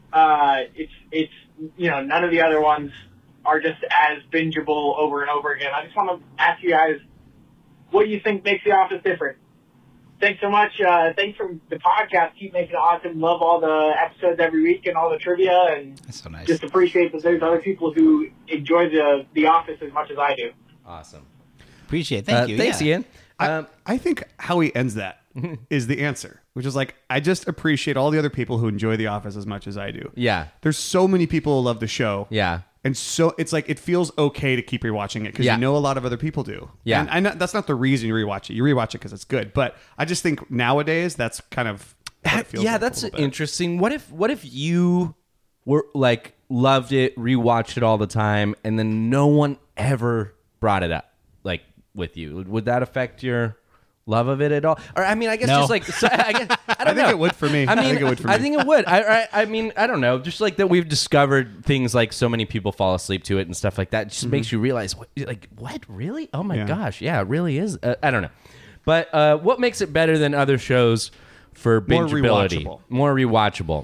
it's you know, none of the other ones are just as bingeable over and over again. I just want to ask you guys, what do you think makes The Office different? Thanks so much. Thanks for the podcast. Keep making it awesome. Love all the episodes every week and all the trivia. And That's so nice. just appreciate that there's other people who enjoy the Office as much as I do. Awesome. Appreciate it. Thank you. Thanks, Yeah. Ian. I think how he ends that is the answer, which is like, I just appreciate all the other people who enjoy The Office as much as I do. Yeah. There's so many people who love the show. Yeah. And so it's like, it feels okay to keep rewatching it because Yeah. you know a lot of other people do. Yeah. And I know that's not the reason you rewatch it. You rewatch it because it's good. But I just think nowadays that's kind of what it feels Yeah, like a that's little bit. interesting. What if you were like loved it, rewatched it all the time, and then no one ever brought it up like with you? Would that affect your love of it at all? Or I mean, I guess No. just like I don't know. think it would for me. I mean, I think it would for me. I think it would. I mean, I don't know. Just like that, we've discovered things like so many people fall asleep to it and stuff like that. It just makes you realize, what really? Oh my Yeah. gosh, yeah, it really is. I don't know. But what makes it better than other shows for More bingeability? rewatchable. More rewatchable.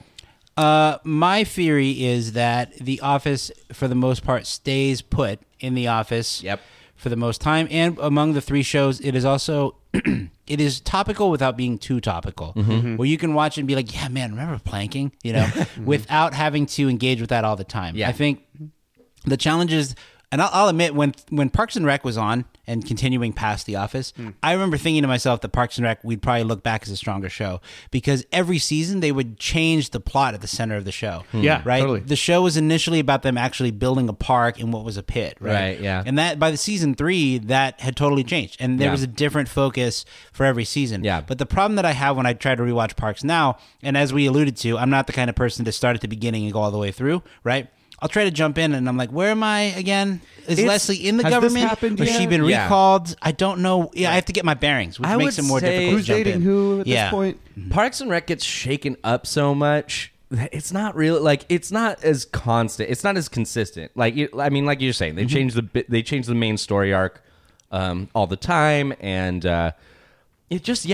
My theory is that The Office, for the most part, stays put in The Office. Yep. For the most time, and among the 3 shows, it is also it is topical without being too topical. Where you can watch it and be like, "Yeah, man, remember planking?" You know, without having to engage with that all the time. Yeah. I think the challenge is, and I'll admit, when Parks and Rec was on and continuing past The Office, I remember thinking to myself that Parks and Rec, we'd probably look back as a stronger show because every season they would change the plot at the center of the show. Yeah, right. totally. The show was initially about them actually building a park in what was a pit. Right, yeah. And that by the season 3, that had totally changed, and there Yeah. was a different focus for every season. Yeah. But the problem that I have when I try to rewatch Parks now, and as we alluded to, I'm not the kind of person to start at the beginning and go all the way through. Right. I'll try to jump in, and I'm like, where am I again? Is Leslie in the has this government? happened Has she yet? been Yeah. recalled? I don't know. Yeah, I have to get my bearings, which I makes it would more say- difficult Who's to jump dating in. who at Yeah. this point? Parks and Rec gets shaken up so much. It's not really like it's not as constant. It's not as consistent. Like I mean, like you're saying, they change the main story arc all the time, and it just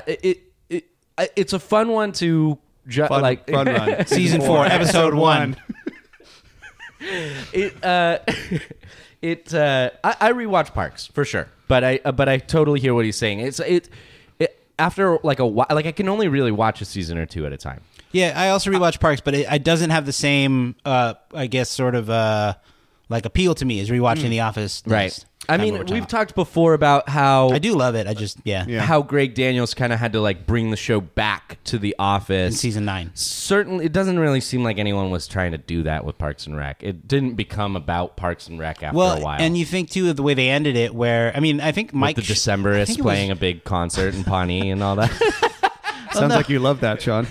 it's a fun one to Fun run. Season 4, episode 1. I rewatch Parks for sure, but I totally hear what he's saying. It after like a while, like I can only really watch a season or 2 at a time. Yeah, I also rewatch Parks, but it doesn't have the same, I guess, sort of like appeal to me as rewatching The Office. does. Right. I mean, we've talked before about how I do love it. I just how Greg Daniels kind of had to like bring the show back to The Office in season 9. Certainly, it doesn't really seem like anyone was trying to do that with Parks and Rec. It didn't become about Parks and Rec after a while. And you think too of the way they ended it, where I think Mike with the Decemberists playing a big concert in Pawnee and all that. Sounds like you love that, Sean.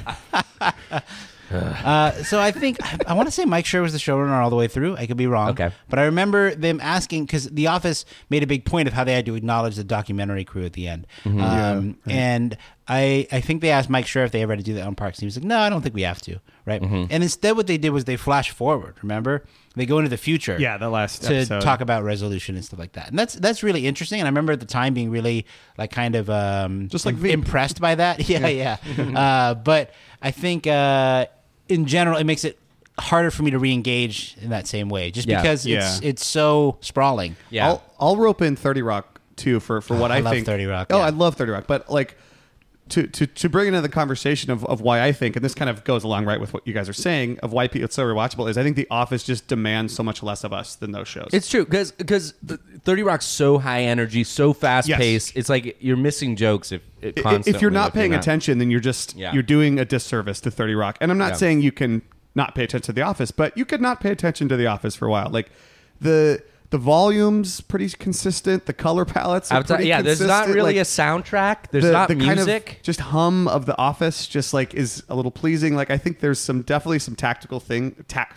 So I think I want to say Mike Schur was the showrunner all the way through. I could be wrong. Okay. But I remember them asking, because The Office made a big point of how they had to acknowledge the documentary crew at the end. And I think they asked Mike Schur if they ever had to do that on Parks. And he was like, no, I don't think we have to. Right. And instead what they did was they flash forward. Remember? They go into the future. Yeah, the last to episode. talk about resolution and stuff like that. And that's really interesting. And I remember at the time being really like kind of just like impressed by that. Yeah. But I think in general it makes it harder for me to re-engage in that same way, just because it's so sprawling. Yeah, I'll rope in 30 Rock too for what I love think. 30 Rock. Oh, I love 30 Rock, but like to bring into the conversation of why I think, and this kind of goes along right with what you guys are saying of why it's so rewatchable, is I think The Office just demands so much less of us than those shows. It's true because 30 Rock's so high energy, so fast paced. It's like you're missing jokes if you're not paying attention, then you're just you're doing a disservice to 30 Rock. And I'm not saying you can not pay attention to The Office, but you could not pay attention to The Office for a while. Like the volume's pretty consistent. The color palettes are pretty consistent. There's not really a soundtrack. There's not the music. Kind of just hum of The Office just like is a little pleasing. Like I think there's definitely some tactile things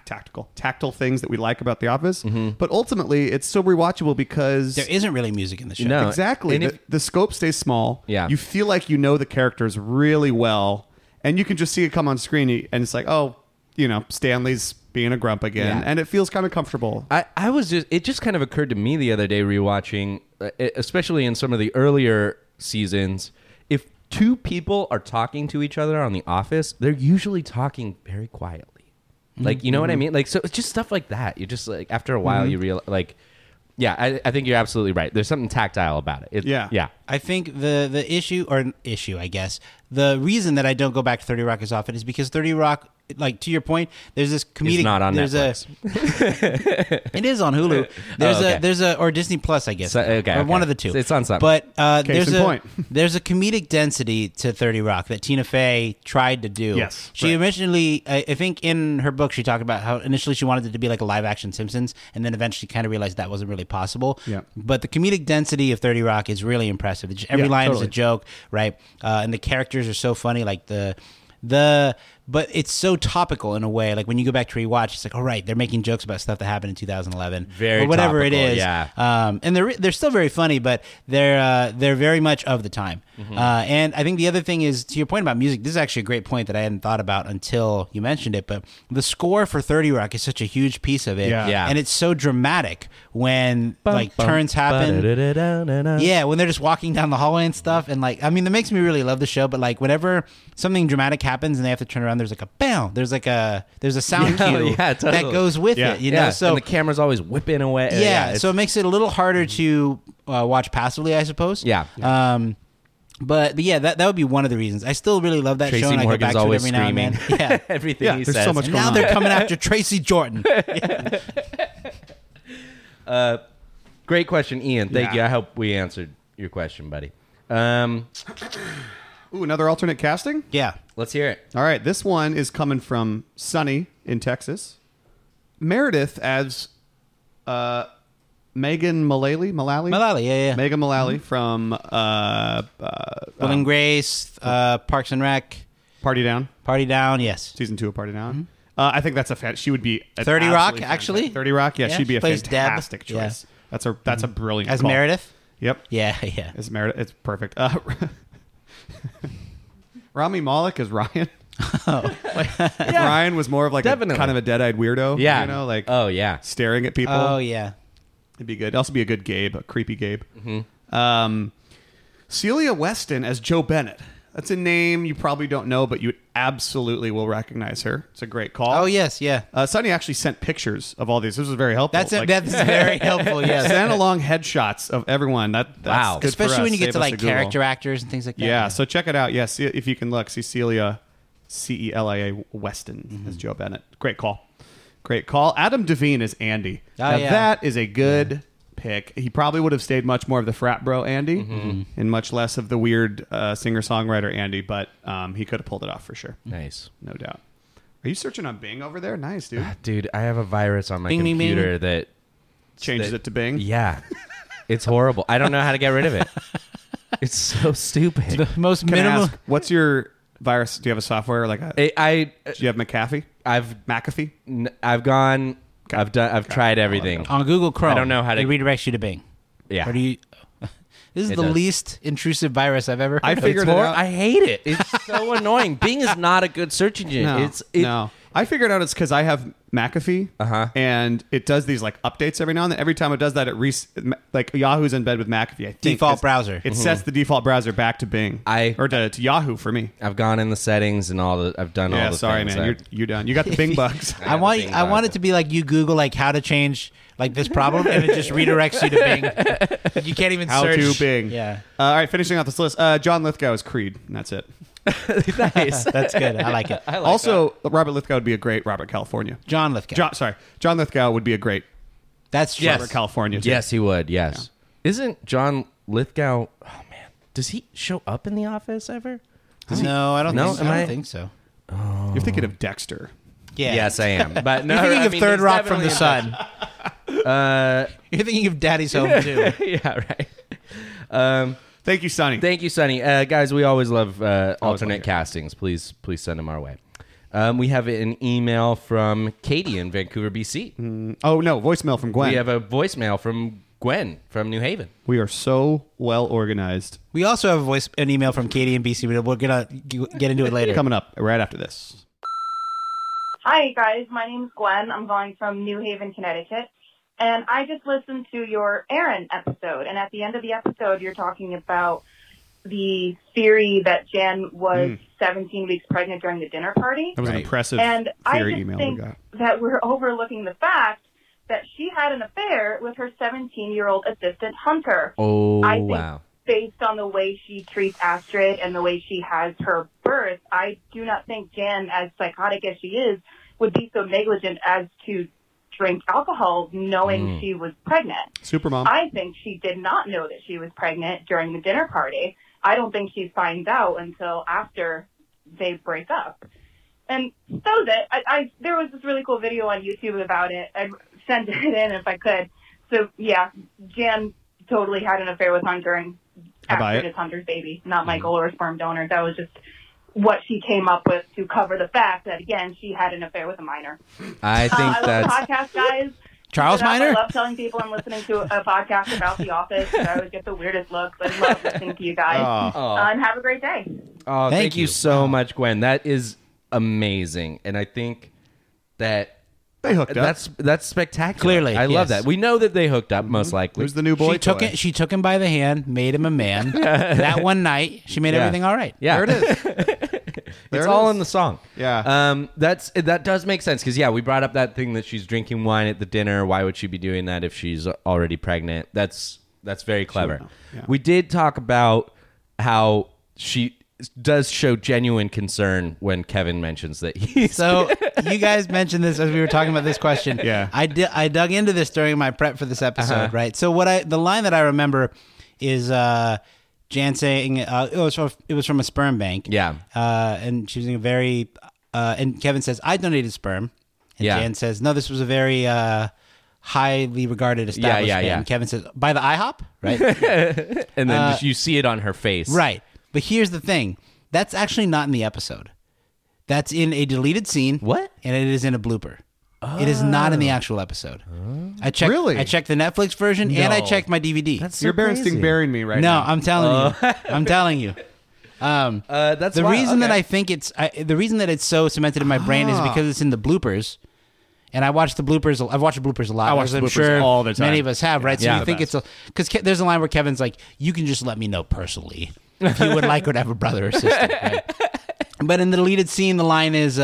that we like about The Office. But ultimately, it's so rewatchable because there isn't really music in the show. No, exactly. The scope stays small. Yeah, you feel like you know the characters really well, and you can just see it come on screen, and it's like, oh, Stanley's being a grump again, and it feels kind of comfortable. It just kind of occurred to me the other day rewatching, especially in some of the earlier seasons, if two people are talking to each other on The Office, they're usually talking very quietly. Like, you know what I mean? Like, so it's just stuff like that. You just like after a while you realize, like, I think you're absolutely right. There's something tactile about it. Yeah. I think the issue, I guess, the reason that I don't go back to 30 Rock as often is because 30 Rock, like to your point, there's this comedic. It's not on Netflix. It is on Hulu. There's or Disney Plus, I guess. Or one of the two. It's on something. But Case in point. there's a comedic density to 30 Rock that Tina Fey tried to do. Yes, she initially, I think in her book, she talked about how initially she wanted it to be like a live action Simpsons, and then eventually kind of realized that wasn't really possible. Yeah. But the comedic density of 30 Rock is really impressive. Every line is a joke, right? And the characters are so funny, like but it's so topical in a way. Like when you go back to rewatch, it's like, all right, they're making jokes about stuff that happened in 2011, very or whatever topical, it is. Yeah. And they're still very funny, but they're very much of the time. And I think the other thing is, to your point about music, this is actually a great point that I hadn't thought about until you mentioned it. But the score for 30 Rock is such a huge piece of it, and it's so dramatic when turns happen. Yeah, when they're just walking down the hallway and stuff, and like, I mean, that makes me really love the show. But like, whenever something dramatic happens and they have to turn around, there's like a bam, there's a sound cue that goes with it. You know, so and the camera's always whipping away. So it makes it a little harder to watch passively, I suppose. But yeah, that would be one of the reasons. I still really love that Tracy show, and Morgan's I go back to it always every now and then. Yeah, everything he there's says. so much and going now on. they're coming after Tracy Jordan. Great question, Ian. Thank you. I hope we answered your question, buddy. Ooh, another alternate casting? Yeah. Let's hear it. All right, this one is coming from Sunny in Texas. Meredith as Megan Mullally? Yeah. Megan Mullally from Will and Grace, Parks and Rec. Party Down. Yes. Season 2 of Party Down. I think that's she would be 30 Rock, actually. 30 Rock, yeah, she'd be a plays fantastic Deb. choice. Yeah. That's a brilliant As call. Meredith? Yep. Yeah. As Meredith, it's perfect. Rami Malek as Ryan. Ryan was more of like kind of a dead-eyed weirdo. Yeah. You know, like staring at people. Oh, yeah. It'd be good. It'd also be a good Gabe, a creepy Gabe. Celia Weston as Joe Bennett. That's a name you probably don't know, but you absolutely will recognize her. It's a great call. Oh, yes, yeah. Sonny actually sent pictures of all these. This was very helpful. That's very helpful, yes. Sent along headshots of everyone. That's good. Especially for when you get Save to us like a Google. character actors and things like that. Yeah, so check it out. Yes, if you can look. See Celia, Celia Weston as Joe Bennett. Great call. Adam Devine is Andy. Now, that is a good pick. pick. He probably would have stayed much more of the frat bro Andy and much less of the weird singer-songwriter Andy, but he could have pulled it off for sure. Nice. No doubt. Are you searching on Bing over there? Nice, dude. Dude, I have a virus on my Bing, bing, computer bing. that Changes it to Bing? Yeah. It's horrible. I don't know how to get rid of it. It's so stupid. The most Can I minimal. ask, what's your virus? Do you have a software like a... Do you have McAfee? McAfee? I've gone... I've tried everything. On Google Chrome. I don't know how to... It redirects you to Bing. Yeah. Or do you... This is It the does. least intrusive virus I've ever heard I of. figured it out. I hate it. It's so annoying. Bing is not a good search engine. No, no. I figured out it's because I have McAfee, and it does these like updates every now and then. Every time it does that, like Yahoo's in bed with McAfee. I think Default browser. It sets the default browser back to Bing, or to Yahoo for me. I've gone in the settings and all the. I've done all Yeah, the. sorry, things. man. You're done. You got the Bing bugs. I want it to be like you Google like how to change like this problem, and it just redirects you to Bing. You can't even How search. to Bing. Yeah. All right, finishing off this list. John Lithgow is Creed, and that's it. Nice. That's good. I like it. Also, Robert Lithgow would be a great Robert California. John Lithgow. John Lithgow would be a great. That's true. Robert California. Too. Yes, he would. Yes. Isn't John Lithgow? Oh man, does he show up in The Office ever? No, I don't. No, think so. am I I- don't think so. You're thinking of Dexter. Yeah. Yes, I am. But no, You're thinking I of mean, Third he's Rock from the definitely Sun. You're thinking of Daddy's Home too. Yeah, right. Thank you, Sonny. Thank you, Sonny. Guys, we always love alternate castings. Please send them our way. We have an email from Katie in Vancouver, BC. Oh, no, voicemail from Gwen. We have a voicemail from Gwen from New Haven. We are so well organized. We also have an email from Katie in BC, but we're gonna get into it later. Coming up right after this. Hi, guys. My name's Gwen. I'm calling from New Haven, Connecticut. And I just listened to your Aaron episode. And at the end of the episode, you're talking about the theory that Jen was 17 weeks pregnant during the dinner party. That was an impressive And I theory just email think we got. that we're overlooking the fact that she had an affair with her 17-year-old assistant, Hunter. Oh, I think wow. based on the way she treats Astrid and the way she has her birth, I do not think Jan, as psychotic as she is, would be so negligent as to drink alcohol knowing she was pregnant. Supermom. I think she did not know that she was pregnant during the dinner party. I don't think she finds out until after they break up. And that was it. There was this really cool video on YouTube about it. I'd send it in if I could. So, yeah, Jan totally had an affair with Hunter, and Astrid is Hunter's baby, not Michael or a sperm donor. That was just what she came up with to cover the fact that, again, she had an affair with a minor. I think I love that's... the podcast, guys. Charles Keep it up. Minor? I love telling people I'm listening to a podcast about The Office. I always get the weirdest looks. I love listening to you guys. And have a great day. Oh, thank you so much, Gwen. That is amazing. And I think that they hooked up. That's spectacular. Clearly, I love yes. that. We know that they hooked up, most likely. Who's the new boy toy? She took him by the hand, made him a man. That one night, she made everything all right. Yeah. There it is. It's all in the song. Yeah. That does make sense because we brought up that thing that she's drinking wine at the dinner. Why would she be doing that if she's already pregnant? That's very clever. Yeah. We did talk about how she does show genuine concern when Kevin mentions that he's So you guys mentioned this as we were talking about this question. Yeah. I dug into this during my prep for this episode, right? So the line that I remember is Jan saying it was from a sperm bank. Yeah. And she was using a very and Kevin says, I donated sperm. And Yeah. Jan says, no, this was a very highly regarded establishment. yeah. And Kevin says, by the IHOP, right? and then you see it on her face. Right. But here's the thing. That's actually not in the episode. That's in a deleted scene. What? And it is in a blooper. It is not in the actual episode. I checked. Really? I checked the Netflix version and I checked my DVD. That's You're Berenstain burying me right now. no, I'm telling you. I'm telling you. That's The why- reason that okay. I think the reason that it's so cemented in my brain is because it's in the bloopers. And I watch the bloopers. I've watched the bloopers a lot. I watch as the I'm bloopers sure all the time. Many of us have, right? So Yeah. you think it's because there's a line where Kevin's like, "You can just let me know personally if you would like her to have a brother or sister." Right? But in the deleted scene, the line is,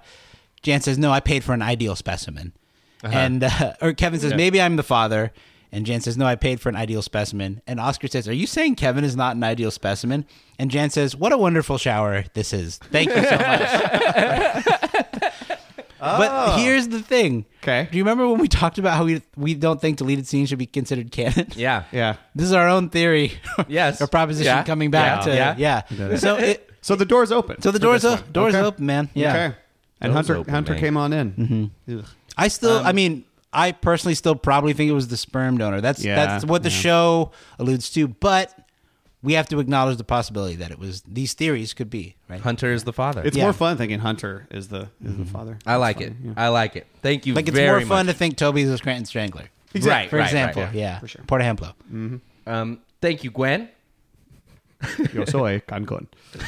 Jan says, "No, I paid for an ideal specimen," and or Kevin says, "Maybe I'm the father." And Jan says, "No, I paid for an ideal specimen." And Oscar says, "Are you saying Kevin is not an ideal specimen?" And Jan says, "What a wonderful shower this is. Thank you so much." But here's the thing. Okay. Do you remember when we talked about how we don't think deleted scenes should be considered canon? Yeah. Yeah. This is our own theory. Yes. Or proposition coming back to So the door's open. So the door's open, man. Yeah. Okay. And Door's Hunter open, man. came on in. Ugh. I still, I personally still probably think it was the sperm donor. That's what the show alludes to, but we have to acknowledge the possibility that it was these theories could be right. Hunter is the father. It's more fun thinking Hunter is the father. I like it. I like it. Thank you. Like it's very more fun much. to think Toby's a Scranton Strangler. Exactly. For example, For sure. Por ejemplo. Thank you, Gwen. Yo soy Cancun.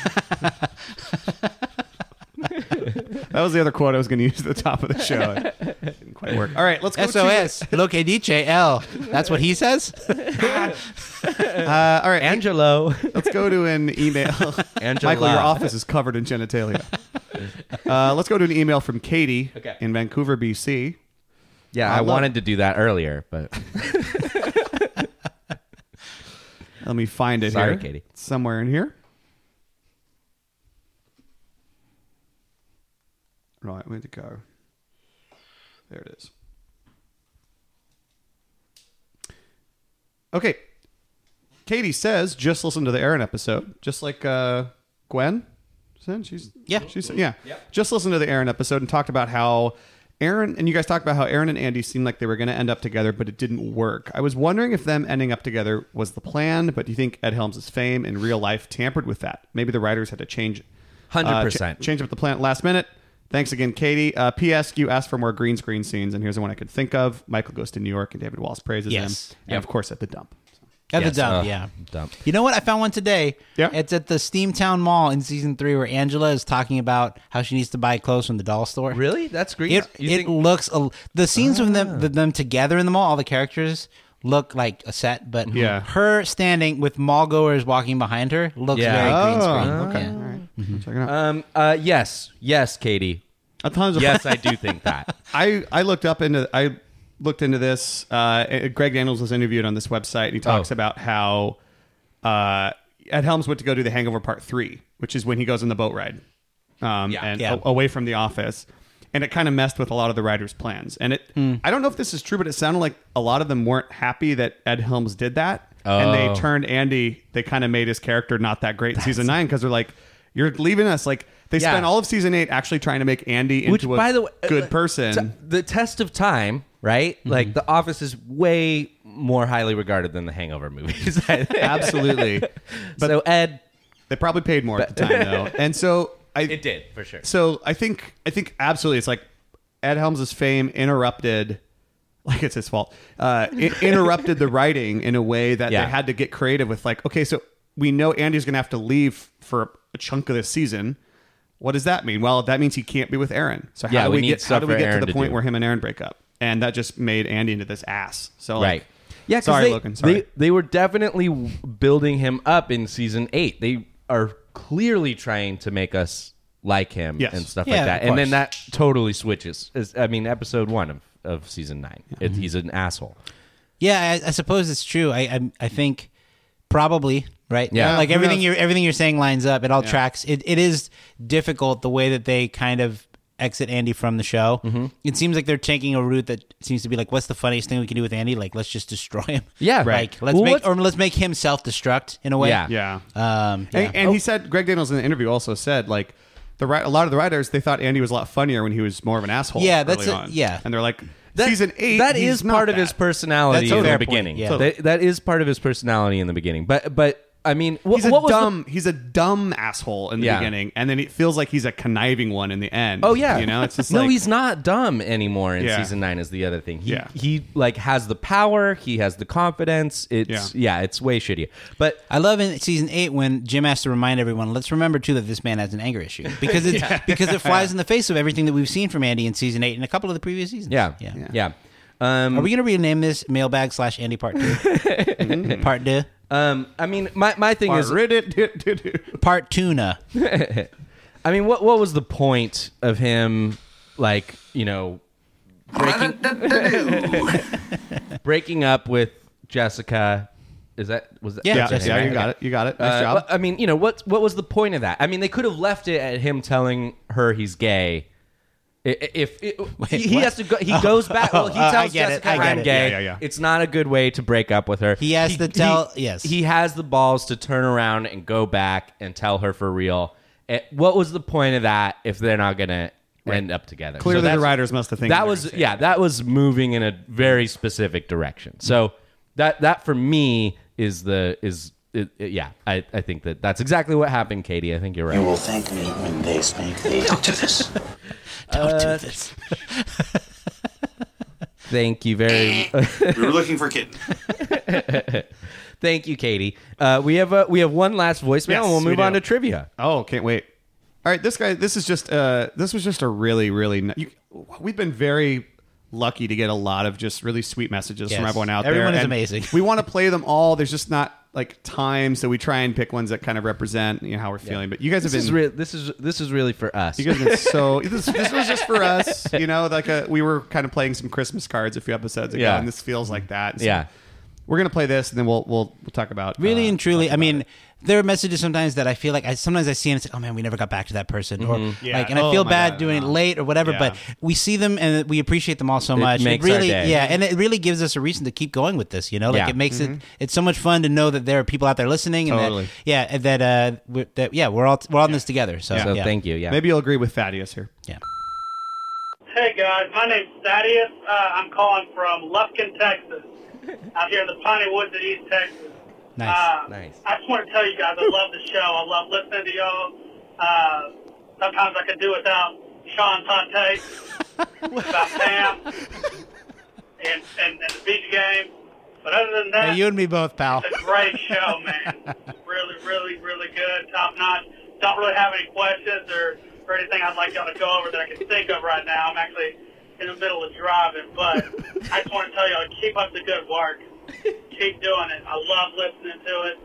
That was the other quote I was going to use at the top of the show. It didn't quite work. All right, let's go. SOS. Lo que dice L. That's what he says. All right, Angelo. Let's go to an email. Angela. Michael, your office is covered in genitalia. Let's go to an email from Katie in Vancouver, BC. Yeah, I wanted to do that earlier, but let me find it Sorry, here. Katie. It's somewhere in here. Right, where'd it go? There it is. Okay. Katie says, just listen to the Aaron episode. Just like Gwen said. She said, yeah. Yep. Just listen to the Aaron episode and talked about how Aaron, and you guys talked about how Aaron and Andy seemed like they were going to end up together, but it didn't work. I was wondering if them ending up together was the plan, but do you think Ed Helms' fame in real life tampered with that? Maybe the writers had to change 100%. Change up the plan at last minute. Thanks again, Katie. P.S. You asked for more green screen scenes, and here's the one I could think of. Michael goes to New York, and David Wallace praises him. And, of course, at the dump. At the dump, Dump. You know what? I found one today. Yeah. It's at the Steamtown Mall in season 3 where Angela is talking about how she needs to buy clothes from the doll store. Really? That's great. It looks... the scenes of them together in the mall, all the characters look like a set, but her standing with mall goers walking behind her looks very green screen. Okay. Yeah. All right. Check it out. Yes, Katie. Yes, I do think that. I looked into this. Greg Daniels was interviewed on this website, and he talks about how Ed Helms went to go do The Hangover Part 3, which is when he goes on the boat ride away from the office. And it kind of messed with a lot of the writers' plans. And I don't know if this is true, but it sounded like a lot of them weren't happy that Ed Helms did that. And they turned Andy, they kind of made his character not that great in season 9 because they're like, you're leaving us. Like, they spent all of season 8 actually trying to make Andy into a good person. The test of time, right? Mm-hmm. Like, The Office is way more highly regarded than the Hangover movies. Absolutely. But so, Ed... They probably paid more at the time, though. And so... It did, for sure. So I think absolutely it's like Ed Helms' fame interrupted, like it's his fault, interrupted the writing in a way that they had to get creative with, like, okay, so we know Andy's going to have to leave for a chunk of this season. What does that mean? Well, that means he can't be with Aaron. So how do we get to the point where him and Aaron break up? And that just made Andy into this ass. So right. Yeah, sorry, Logan. Sorry. They were definitely building him up in season 8. They are clearly trying to make us like him and stuff like that. And then that totally switches. Episode 1 of season 9. He's an asshole. Yeah, I suppose it's true. I think probably, right? Yeah. Like everything you're saying lines up. It all tracks. It is difficult the way that they kind of exit Andy from the show. Mm-hmm. It seems like they're taking a route that seems to be like, what's the funniest thing we can do with Andy? Like, let's just destroy him. Yeah, right. Like, let's make him self-destruct in a way. Yeah. And he said, Greg Daniels in the interview also said, like, a lot of the writers, they thought Andy was a lot funnier when he was more of an asshole. Yeah, that's early on. Yeah, and they're like, season 8, that is part of his personality in the beginning. Yeah. That is part of his personality in the beginning. But I mean, he's a dumb asshole in the beginning, and then it feels like he's a conniving one in the end. Oh yeah, it's just no, he's not dumb anymore in season 9. Is the other thing. He like has the power, he has the confidence. It's way shitty. But I love in season 8 when Jim has to remind everyone, let's remember too that this man has an anger issue because it flies in the face of everything that we've seen from Andy in season 8 and a couple of the previous seasons. Yeah. Are we going to rename this mailbag / Andy Part 2? Part 2. My thing is part tuna. I mean, what was the point of him, like, breaking up with Jessica? Was that? Yeah, you got it. Nice job. I mean, what was the point of that? I mean, they could have left it at him telling her he's gay, He has to go. He goes back. Well, he tells Jessica I'm gay. Yeah. It's not a good way to break up with her. He has to tell. Yes, he has the balls to turn around and go back and tell her for real. What was the point of that if they're not going to end up together? Clearly, the writers must have think that was that was moving in a very specific direction. So that for me is I think that's exactly what happened, Katie. I think you're right. You will thank me when they spank me. Don't do this. Don't do this. Thank you very. We were looking for kittens. Thank you, Katie. We have one last voicemail, and we'll move on to trivia. Oh, can't wait! All right, this was just a really, really. We've been very lucky to get a lot of just really sweet messages from everyone out there. Everyone is and amazing. We want to play them all. There's just not like time, so we try and pick ones that kind of represent how we're feeling. But you guys have been. This is really for us. You guys have been so. This was just for us. We were kind of playing some Christmas cards a few episodes ago, and this feels like that. So we're gonna play this, and then we'll talk about really and truly. I mean, there are messages sometimes that I feel like sometimes I see and it's like, oh man, we never got back to that person, or and I feel bad doing it late or whatever. But we see them and we appreciate them all so much. Makes it really, our day. and it really gives us a reason to keep going with this. It makes it's so much fun to know that there are people out there listening, and we're all in this together. So thank you. Yeah, maybe you'll agree with Thaddeus here. Yeah. Hey guys, my name's Thaddeus. I'm calling from Lufkin, Texas. Out here in the Piney Woods of East Texas. Nice. I just want to tell you guys, I love the show. I love listening to y'all. Sometimes I could do without Sean's hot takes about Pam and the beach game. But other than that, you and me both, pal. It's a great show, man. Really, really, really good. Top notch. Don't really have any questions or anything I'd like y'all to go over that I can think of right now. I'm actually in the middle of driving, but I just want to tell y'all, keep up the good work. Keep doing it. I love listening to it,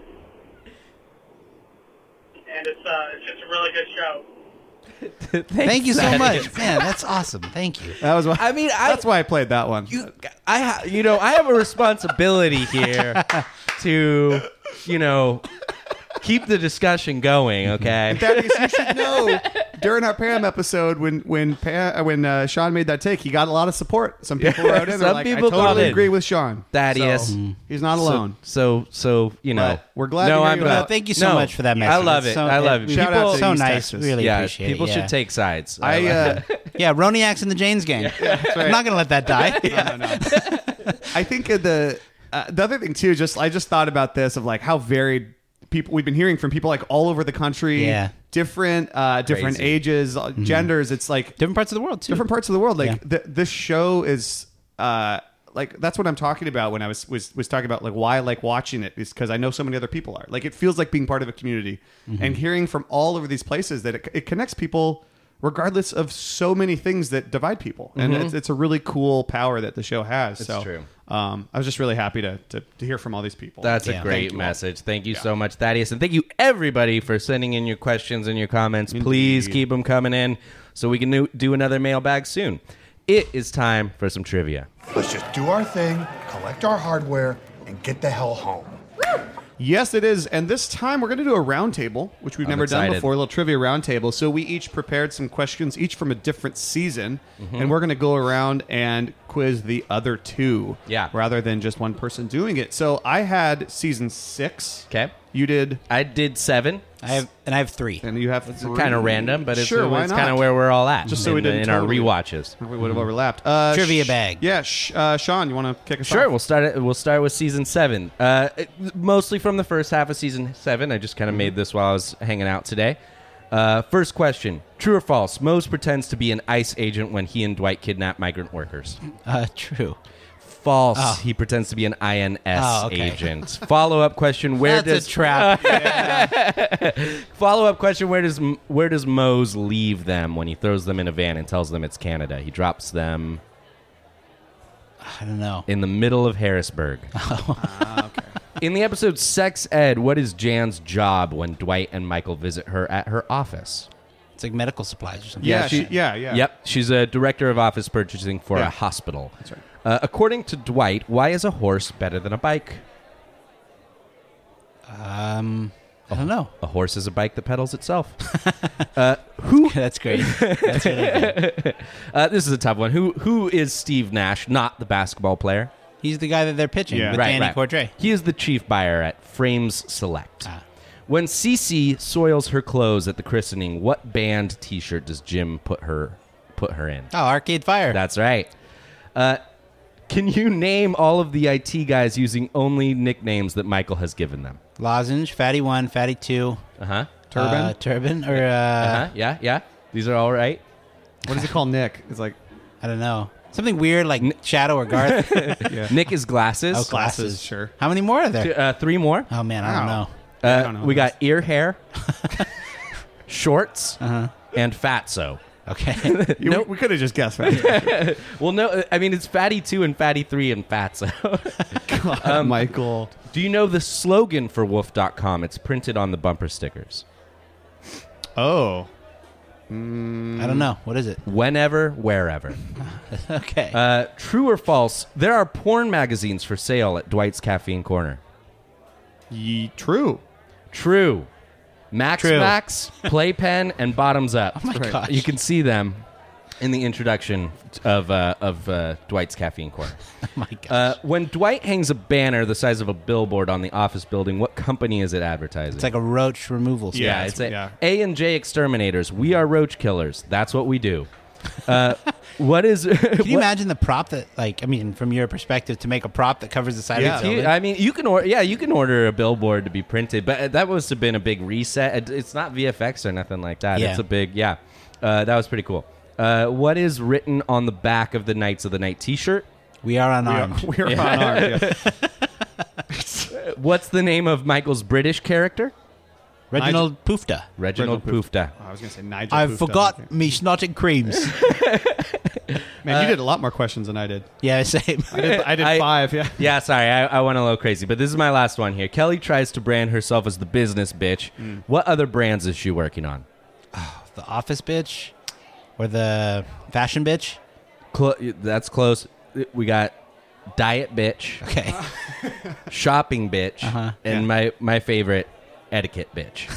and it's just a really good show. Thank you so much, man. That's awesome. Thank you. That was. That's why I played that one. I have a responsibility here to keep the discussion going. Okay, Thaddeus, you should know. During our Pam episode, when Sean made that take, he got a lot of support. Some people wrote in. Some people I totally agree with Sean. Thaddeus, so, he's not alone. So But we're glad. No, to I'm hear glad. Thank you so much for that message. I love it. I love it. Shout out to so East nice. Texas. Really appreciate it. People should take sides. Roniak's in the Janes gang. That's right. I'm not going to let that die. No. I think the other thing too. I just thought about this of like how varied people we've been hearing from people like all over the country. Yeah. Different ages, genders. It's like different parts of the world too. Different parts of the world. Like this show is like that's what I'm talking about when I was talking about like why I like watching it is because I know so many other people are. Like it feels like being part of a community and hearing from all over these places that it connects people regardless of so many things that divide people. And it's a really cool power that the show has. It's so true. I was just really happy to hear from all these people. That's a great message. Thank you so much, Thaddeus. And thank you, everybody, for sending in your questions and your comments. Indeed. Please keep them coming in so we can do another mailbag soon. It is time for some trivia. Let's just do our thing, collect our hardware, and get the hell home. Yes, it is. And this time we're going to do a round table, which we've never done before, a little trivia round table. So we each prepared some questions, each from a different season, and we're going to go around and quiz the other two rather than just one person doing it. So I had season 6. Okay. You did? I did 7. I have 3. And you have It's kind of random, but it's why kind of where we're all at. Just so we didn't in our rewatches. We would have overlapped. Trivia bag. Yeah, Sean, you want to kick us off? Sure, we'll start with season 7. Mostly from the first half of season 7. I just kind of made this while I was hanging out today. First question: true or false? Mose pretends to be an ICE agent when he and Dwight kidnap migrant workers. True. False. Oh. He pretends to be an INS agent. Follow-up question: where That's does a trap? Follow-up question: where does Mose leave them when he throws them in a van and tells them it's Canada? He drops them. I don't know. In the middle of Harrisburg. Okay. In the episode Sex Ed, what is Jan's job when Dwight and Michael visit her at her office? It's like medical supplies or something. Yeah. Yep. She's a director of office purchasing for a hospital. That's right. According to Dwight, why is a horse better than a bike? I don't know. A horse is a bike that pedals itself. That's great. That's really good. This is a tough one. Who is Steve Nash, not the basketball player? He's the guy that they're pitching with Right, Danny right. Cordray. He is the chief buyer at Frames Select. When Cece soils her clothes at the christening, what band T-shirt does Jim put her in? Oh, Arcade Fire. That's right. Can you name all of the IT guys using only nicknames that Michael has given them? Lozenge, Fatty 1, Fatty 2. Turban? Turban, or... Yeah. These are all right. What does he call Nick? It's like... I don't know. Something weird like Shadow or Garth. Yeah. Nick is glasses. Oh, glasses. Sure. How many more are there? 3 more. Oh, man, I don't know. I don't know We this. got ear hair, shorts, and fatso. Okay. Nope. We could have just guessed Fatso. Well, no, I mean, it's Fatty 2 and Fatty 3 and fatso. God, Michael. Do you know the slogan for wolf.com? It's printed on the bumper stickers. Oh. I don't know. What is it? Whenever, wherever. Okay. True or false, there are porn magazines for sale at Dwight's Caffeine Corner. True. True. Max True. Max, Playpen, and Bottoms Up. Oh, my gosh. You can see them in the introduction of Dwight's Caffeine Corner. Oh my gosh. When Dwight hangs a banner the size of a billboard on the office building, what company is it advertising? It's like a roach removal. Yeah, stuff. it's A&J Exterminators. We are roach killers. That's what we do. What is? Can you imagine the prop that, like, I mean, from your perspective, to make a prop that covers the side of the building? I mean, you can order a billboard to be printed, but that must have been a big reset. It's not VFX or nothing like that. Yeah. It's a big that was pretty cool. What is written on the back of the Knights of the Night T-shirt? We are unarmed. We are unarmed. Yeah. What's the name of Michael's British character? Reginald Poofda. Reginald Poofda. I was going to say Nigel. I Poofda. forgot me snotted creams. Man, you did a lot more questions than I did. Yeah, same. I did 5. Yeah. Yeah, sorry, I went a little crazy, but this is my last one here. Kelly tries to brand herself as the business bitch. What other brands is she working on? The office bitch or the fashion bitch? That's close. We got diet bitch, Okay. shopping bitch, and my favorite, etiquette bitch.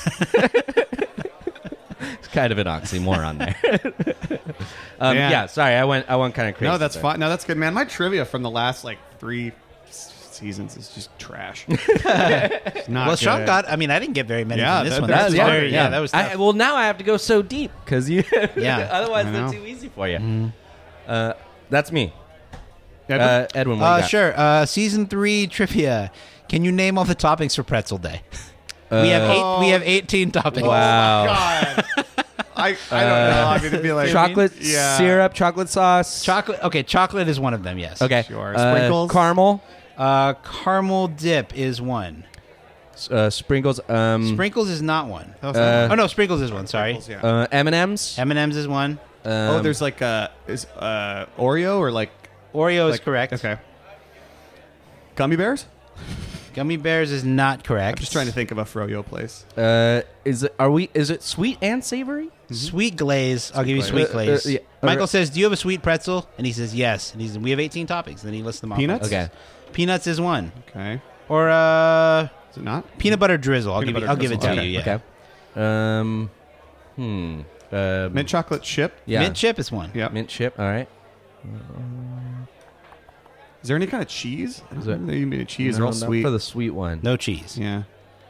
It's kind of an oxymoron there. Yeah, sorry, I went kind of crazy. No, that's there. fine. No, that's good, man. My trivia from the last 3 seasons is just trash. It's not Well, Sean good. got. I mean, I didn't get very many Yeah, from this that- one. that's That was fine. very, that was tough. Well, now I have to go so deep because you. Yeah. Otherwise, I they're know. too easy for you. That's me. Edwin? Edwin, what you got? Sure. Season 3 trivia. Can you name all the toppings for Pretzel Day? We have 18 toppings. Wow. God. I don't know. I'm going to be like Chocolate Yeah. syrup, chocolate sauce. Chocolate. Okay, chocolate is one of them. Yes. Okay. Sure. Sprinkles? Caramel. Caramel dip is one. Sprinkles. Sprinkles is not one. Oh, Oh no, sprinkles is one. Sorry. Sprinkles, yeah. M&M's. M&M's is one. There's like is Oreo or like Oreo is correct. Okay. Gummy bears? Gummy bears is not correct. I'm just trying to think of a froyo place. Is it sweet and savory? Sweet glaze. I'll give you sweet glaze. glaze. yeah. Michael says, "Do you have a sweet pretzel?" And he says, "Yes." And we have 18 toppings. And then he lists them off. Peanuts? Okay. Peanuts is one. Okay. Or Is it not? peanut butter drizzle. I'll Peanut give butter it to drizzle. you. Yeah. Okay. Mint chocolate chip? Yeah. Mint chip is one. Yeah. Mint chip. All right. Is there any kind of cheese? Is it- They need cheese. They're all No, not sweet. for the sweet one. No cheese. Yeah.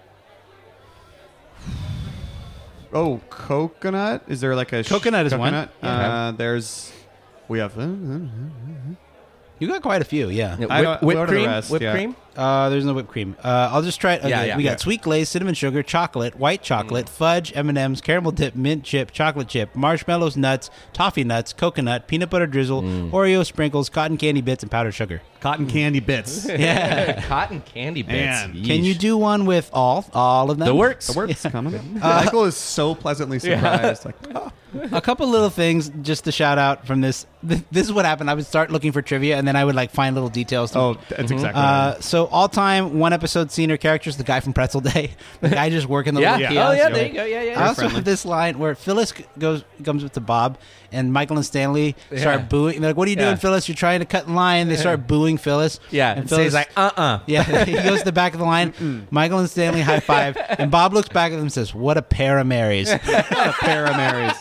Oh, coconut? Is there like a Coconut is one. coconut? There's we have You got quite a few. Yeah. Yeah, I don't- whipped what are the cream. rest? Whipped Yeah. cream. There's no whipped cream. I'll just try it. Okay, Yeah. We got sweet glaze, cinnamon sugar, chocolate, white chocolate, fudge, M&M's, caramel dip, mint chip, chocolate chip, marshmallows, nuts, toffee nuts, coconut, peanut butter drizzle, Oreo sprinkles, cotton candy bits, and powdered sugar. cotton candy bits. Yeah. Cotton candy bits. Man. Can you do one with all of them? The works? The work's coming. Michael is so pleasantly surprised. Like, oh. A couple little things just to shout out from this. This is what happened. I would start looking for trivia, and then I would like find little details. Oh, that's exactly right. So So all-time one-episode scene or characters, the guy from Pretzel Day. The guy just working the little kiosk. Oh, yeah, there you go. Yeah. I also have this line where Phyllis comes up to Bob, and Michael and Stanley start booing. They're like, what are you doing, Phyllis? You're trying to cut in line. They start booing Phyllis. Yeah, and Phyllis, he's like, Yeah, he goes to the back of the line. Michael and Stanley high five, and Bob looks back at them and says, what a pair of Marys. What a pair of Marys.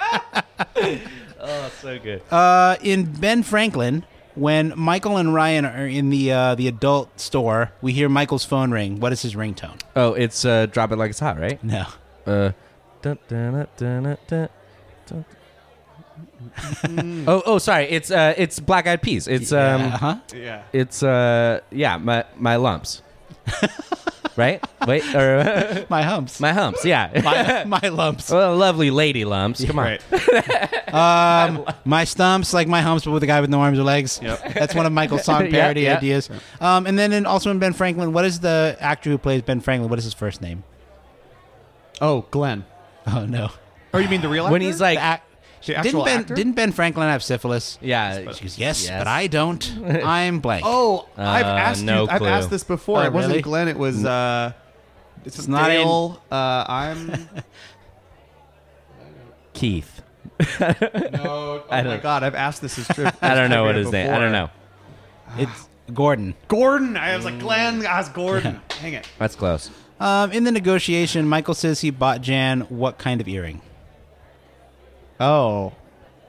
Oh, so good. In Ben Franklin, when Michael and Ryan are in the adult store, we hear Michael's phone ring. What is his ringtone? Oh, it's Drop It Like It's Hot, right? No. Oh, sorry. It's Black Eyed Peas. It's Yeah. It's my lumps. Right? Wait, or my humps. My humps. Yeah. my lumps. Well, lovely lady lumps. Come on. Right. My stumps, like my humps, but with a guy with no arms or legs. Yep. That's one of Michael's song parody ideas. And then also in Ben Franklin, what is the actor who plays Ben Franklin? What is his first name? Oh, Glenn. Oh no. Oh, you mean the real actor? When he's like, the actual actor? Didn't Ben Franklin have syphilis? yeah. She goes, yes, but I don't. I'm blank. Oh, I've asked no I've clue. asked this before. Oh, it wasn't really? Glenn. It was it's not Dale. I'm Keith. no. Oh my God, I've asked this as trivia. I don't know what his name. I don't know. It's Gordon. Gordon. I was like Glenn. I was Gordon. Dang it. That's close. In the negotiation, Michael says he bought Jan what kind of earring? Oh.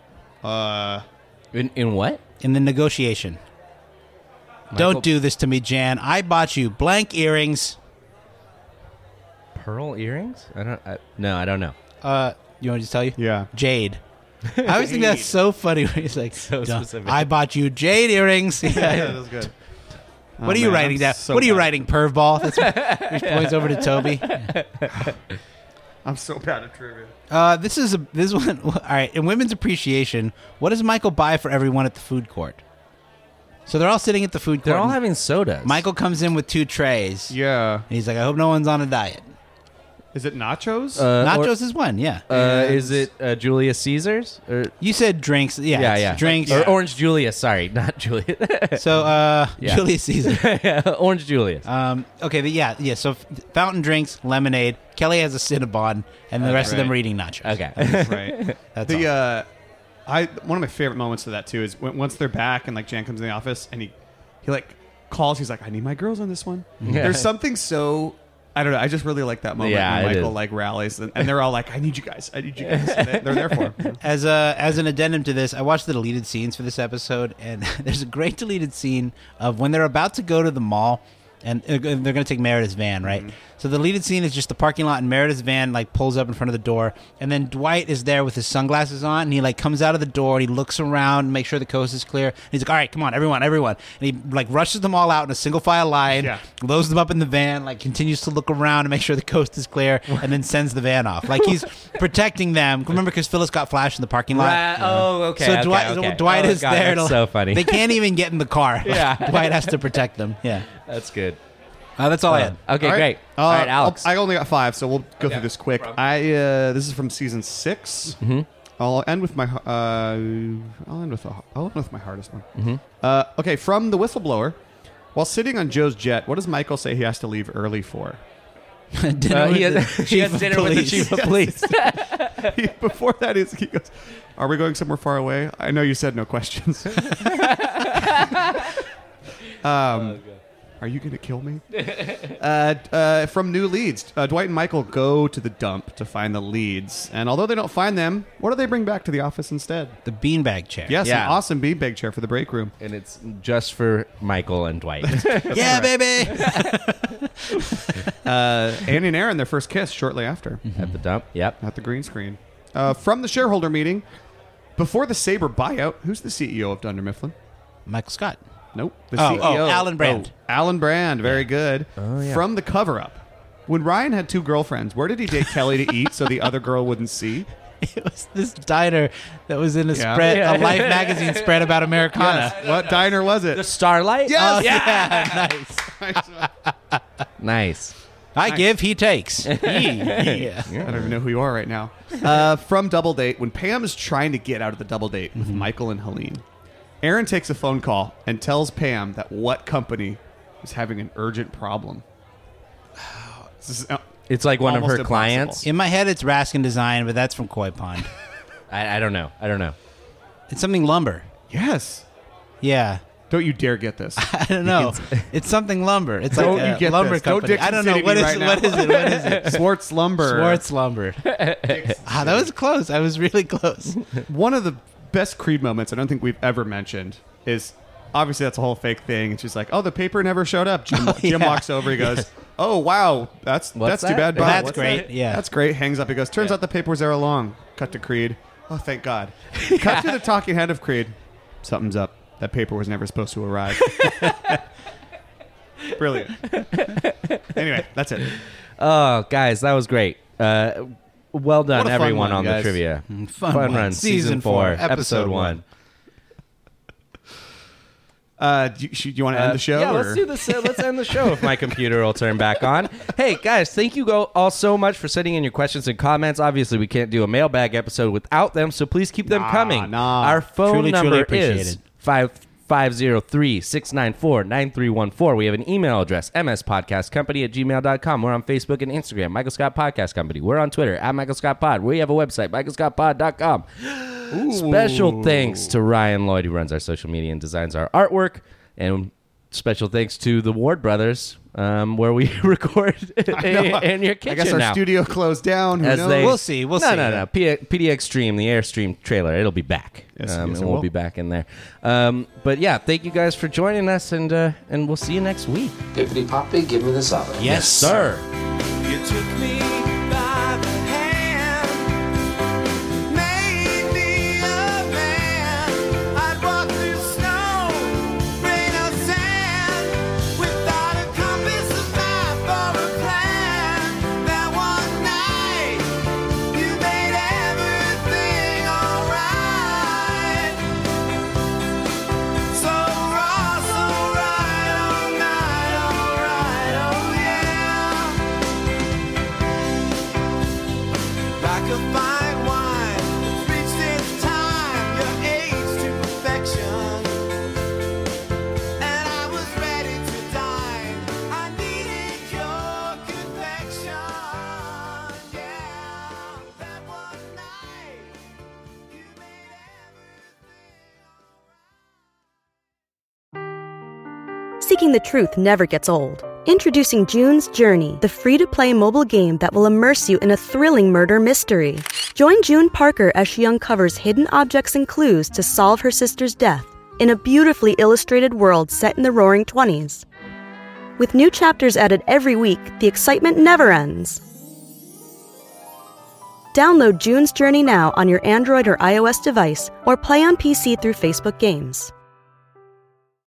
In what? In the negotiation. Michael- Don't do this to me, Jan. I bought you blank earrings. Pearl earrings? I don't know. You want me to tell you? Yeah. Jade. I always think that's so funny when he's like, So "Don't- specific. I bought you jade earrings. Yeah, that was good. What are you writing down? What are you writing, perv ball? That's which points over to Toby. I'm so bad at trivia. This one. All right. In Women's Appreciation, what does Michael buy for everyone at the food court? So they're all sitting at the food court. They're all and having sodas. Michael comes in with 2 trays. Yeah. And he's like, I hope no one's on a diet. Is it nachos? Nachos is one, yeah. Is it Julius Caesar's? Or You said drinks. Yeah, it's drinks. Or Orange Julius. Sorry, not Julius. So, Julius Caesar. Orange Julius. Okay, so fountain drinks, lemonade. Kelly has a Cinnabon, and the rest of them are eating nachos. Okay. Right. That's all. One of my favorite moments of that too is once they're back and like Jan comes in the office and he like calls. He's like, I need my girls on this one. Yeah. There's something so. I don't know. I just really like that moment Yeah, when it Michael is. like rallies and they're all like, I need you guys. And they're there for him. As an addendum to this, I watched the deleted scenes for this episode, and there's a great deleted scene of when they're about to go to the mall, and they're going to take Meredith's van, right? Mm-hmm. So the deleted scene is just the parking lot, and Meredith's van like pulls up in front of the door, and then Dwight is there with his sunglasses on, and he like comes out of the door, and he looks around, and make sure the coast is clear. And he's like, all right, come on, everyone. And he like rushes them all out in a single file line, loads them up in the van, like continues to look around and make sure the coast is clear, and then sends the van off. Like he's protecting them. Remember, because Phyllis got flashed in the parking lot. Right. Oh, okay. So okay. Dwight Oh, is God, there. That's so funny. They can't even get in the car. Yeah. Dwight has to protect them. Yeah. That's good. That's all I had. Okay, All right. great. All right, Alex. I only got 5, so we'll go through this quick. This is from season 6. Mm-hmm. I'll end with my hardest one. Mm-hmm. Okay, from the whistleblower. While sitting on Joe's jet, what does Michael say he has to leave early for? Dinner with the he has dinner with the chief of police. Before that, he goes, "Are we going somewhere far away? I know you said no questions." Are you going to kill me? From New Leads, Dwight and Michael go to the dump to find the leads. And although they don't find them, what do they bring back to the office instead? The beanbag chair. Yes, Yeah. an awesome beanbag chair for the break room. And it's just for Michael and Dwight. Yeah, baby. Andy and Aaron, their first kiss shortly after. At the dump. Yep. At the green screen. From the shareholder meeting, before the Sabre buyout, who's the CEO of Dunder Mifflin? Michael Scott. Nope. The Oh, CEO. Alan Brand. Alan Brand. Very good. Oh, yeah. From the cover-up. When Ryan had 2 girlfriends, where did he take Kelly to eat so the other girl wouldn't see? It was this diner that was in a Yeah. spread, Yeah. a Life magazine spread about Americana. Yes. What diner was it? The Starlight? Yes! Oh, Yeah. yeah, nice. Nice. I give, he takes. Yeah. I don't even know who you are right now. From Double Date, when Pam is trying to get out of the double date with Michael and Helene, Aaron takes a phone call and tells Pam that what company is having an urgent problem. This is, It's like one of her almost clients. In my head, it's Raskin Design, but that's from Koi Pond. I don't know. It's something lumber. Yes. Yeah. Don't you dare get this. I don't know. It's something lumber. It's Don't like you a get lumber this. Don't company. Dixon I don't know. City What me is right it? now. What is it? What is it? Swartz Lumber. Swartz Lumber. That was close. I was really close. One of the best Creed moments I don't think we've ever mentioned is obviously that's a whole fake thing. And she's like, "Oh, the paper never showed up." Jim walks over. He goes, "Oh, wow, that's too that? bad." Bob. That's What's great. that?" Yeah. That's great. Hangs up. He goes, "Turns out the paper was there all along." Cut to Creed. Oh, thank God. Cut to the talking head of Creed. Something's up. That paper was never supposed to arrive. Brilliant. Anyway, that's it. Oh, guys, that was great. Well What done, a fun everyone, one, on guys. the trivia. Fun Fun one. Run, Season 4, Episode 1. Do you want to end the show? Yeah, or? let's do this. Let's end the show if my computer will turn back on. Hey, guys, thank you all so much for sending in your questions and comments. Obviously, we can't do a mailbag episode without them, so please keep them coming. Our phone number is 503-694-9314. We have an email address, mspodcastcompany@gmail.com. We're on Facebook and Instagram, Michael Scott Podcast Company. We're on Twitter, @MichaelScottPod. We have a website, michaelscottpod.com. Special thanks to Ryan Lloyd, who runs our social media and designs our artwork. And special thanks to the Ward Brothers, where we record in your kitchen. I guess our now. studio closed down. Who knows? We'll see. We'll see. No. PDX Stream, the Airstream trailer, it'll be back. Yes, and it we'll will. be back in there. But yeah, thank you guys for joining us, and we'll see you next week. Pippity Poppy, give me the solid. Yes, sir. You took me by the hand, made me a man. I'd walk through snow, rain or sand, without a compass, a map, or a plan. That one night, you made everything alright. So raw, so right, all night, alright, oh yeah. Like a fine wine that's reached its time, your age to perfection. And I was ready to die. I needed your confection. Yeah, that one night you made everything. Seeking the truth never gets old. Introducing June's Journey, the free-to-play mobile game that will immerse you in a thrilling murder mystery. Join June Parker as she uncovers hidden objects and clues to solve her sister's death in a beautifully illustrated world set in the Roaring '20s. With new chapters added every week, the excitement never ends. Download June's Journey now on your Android or iOS device, or play on PC through Facebook Games.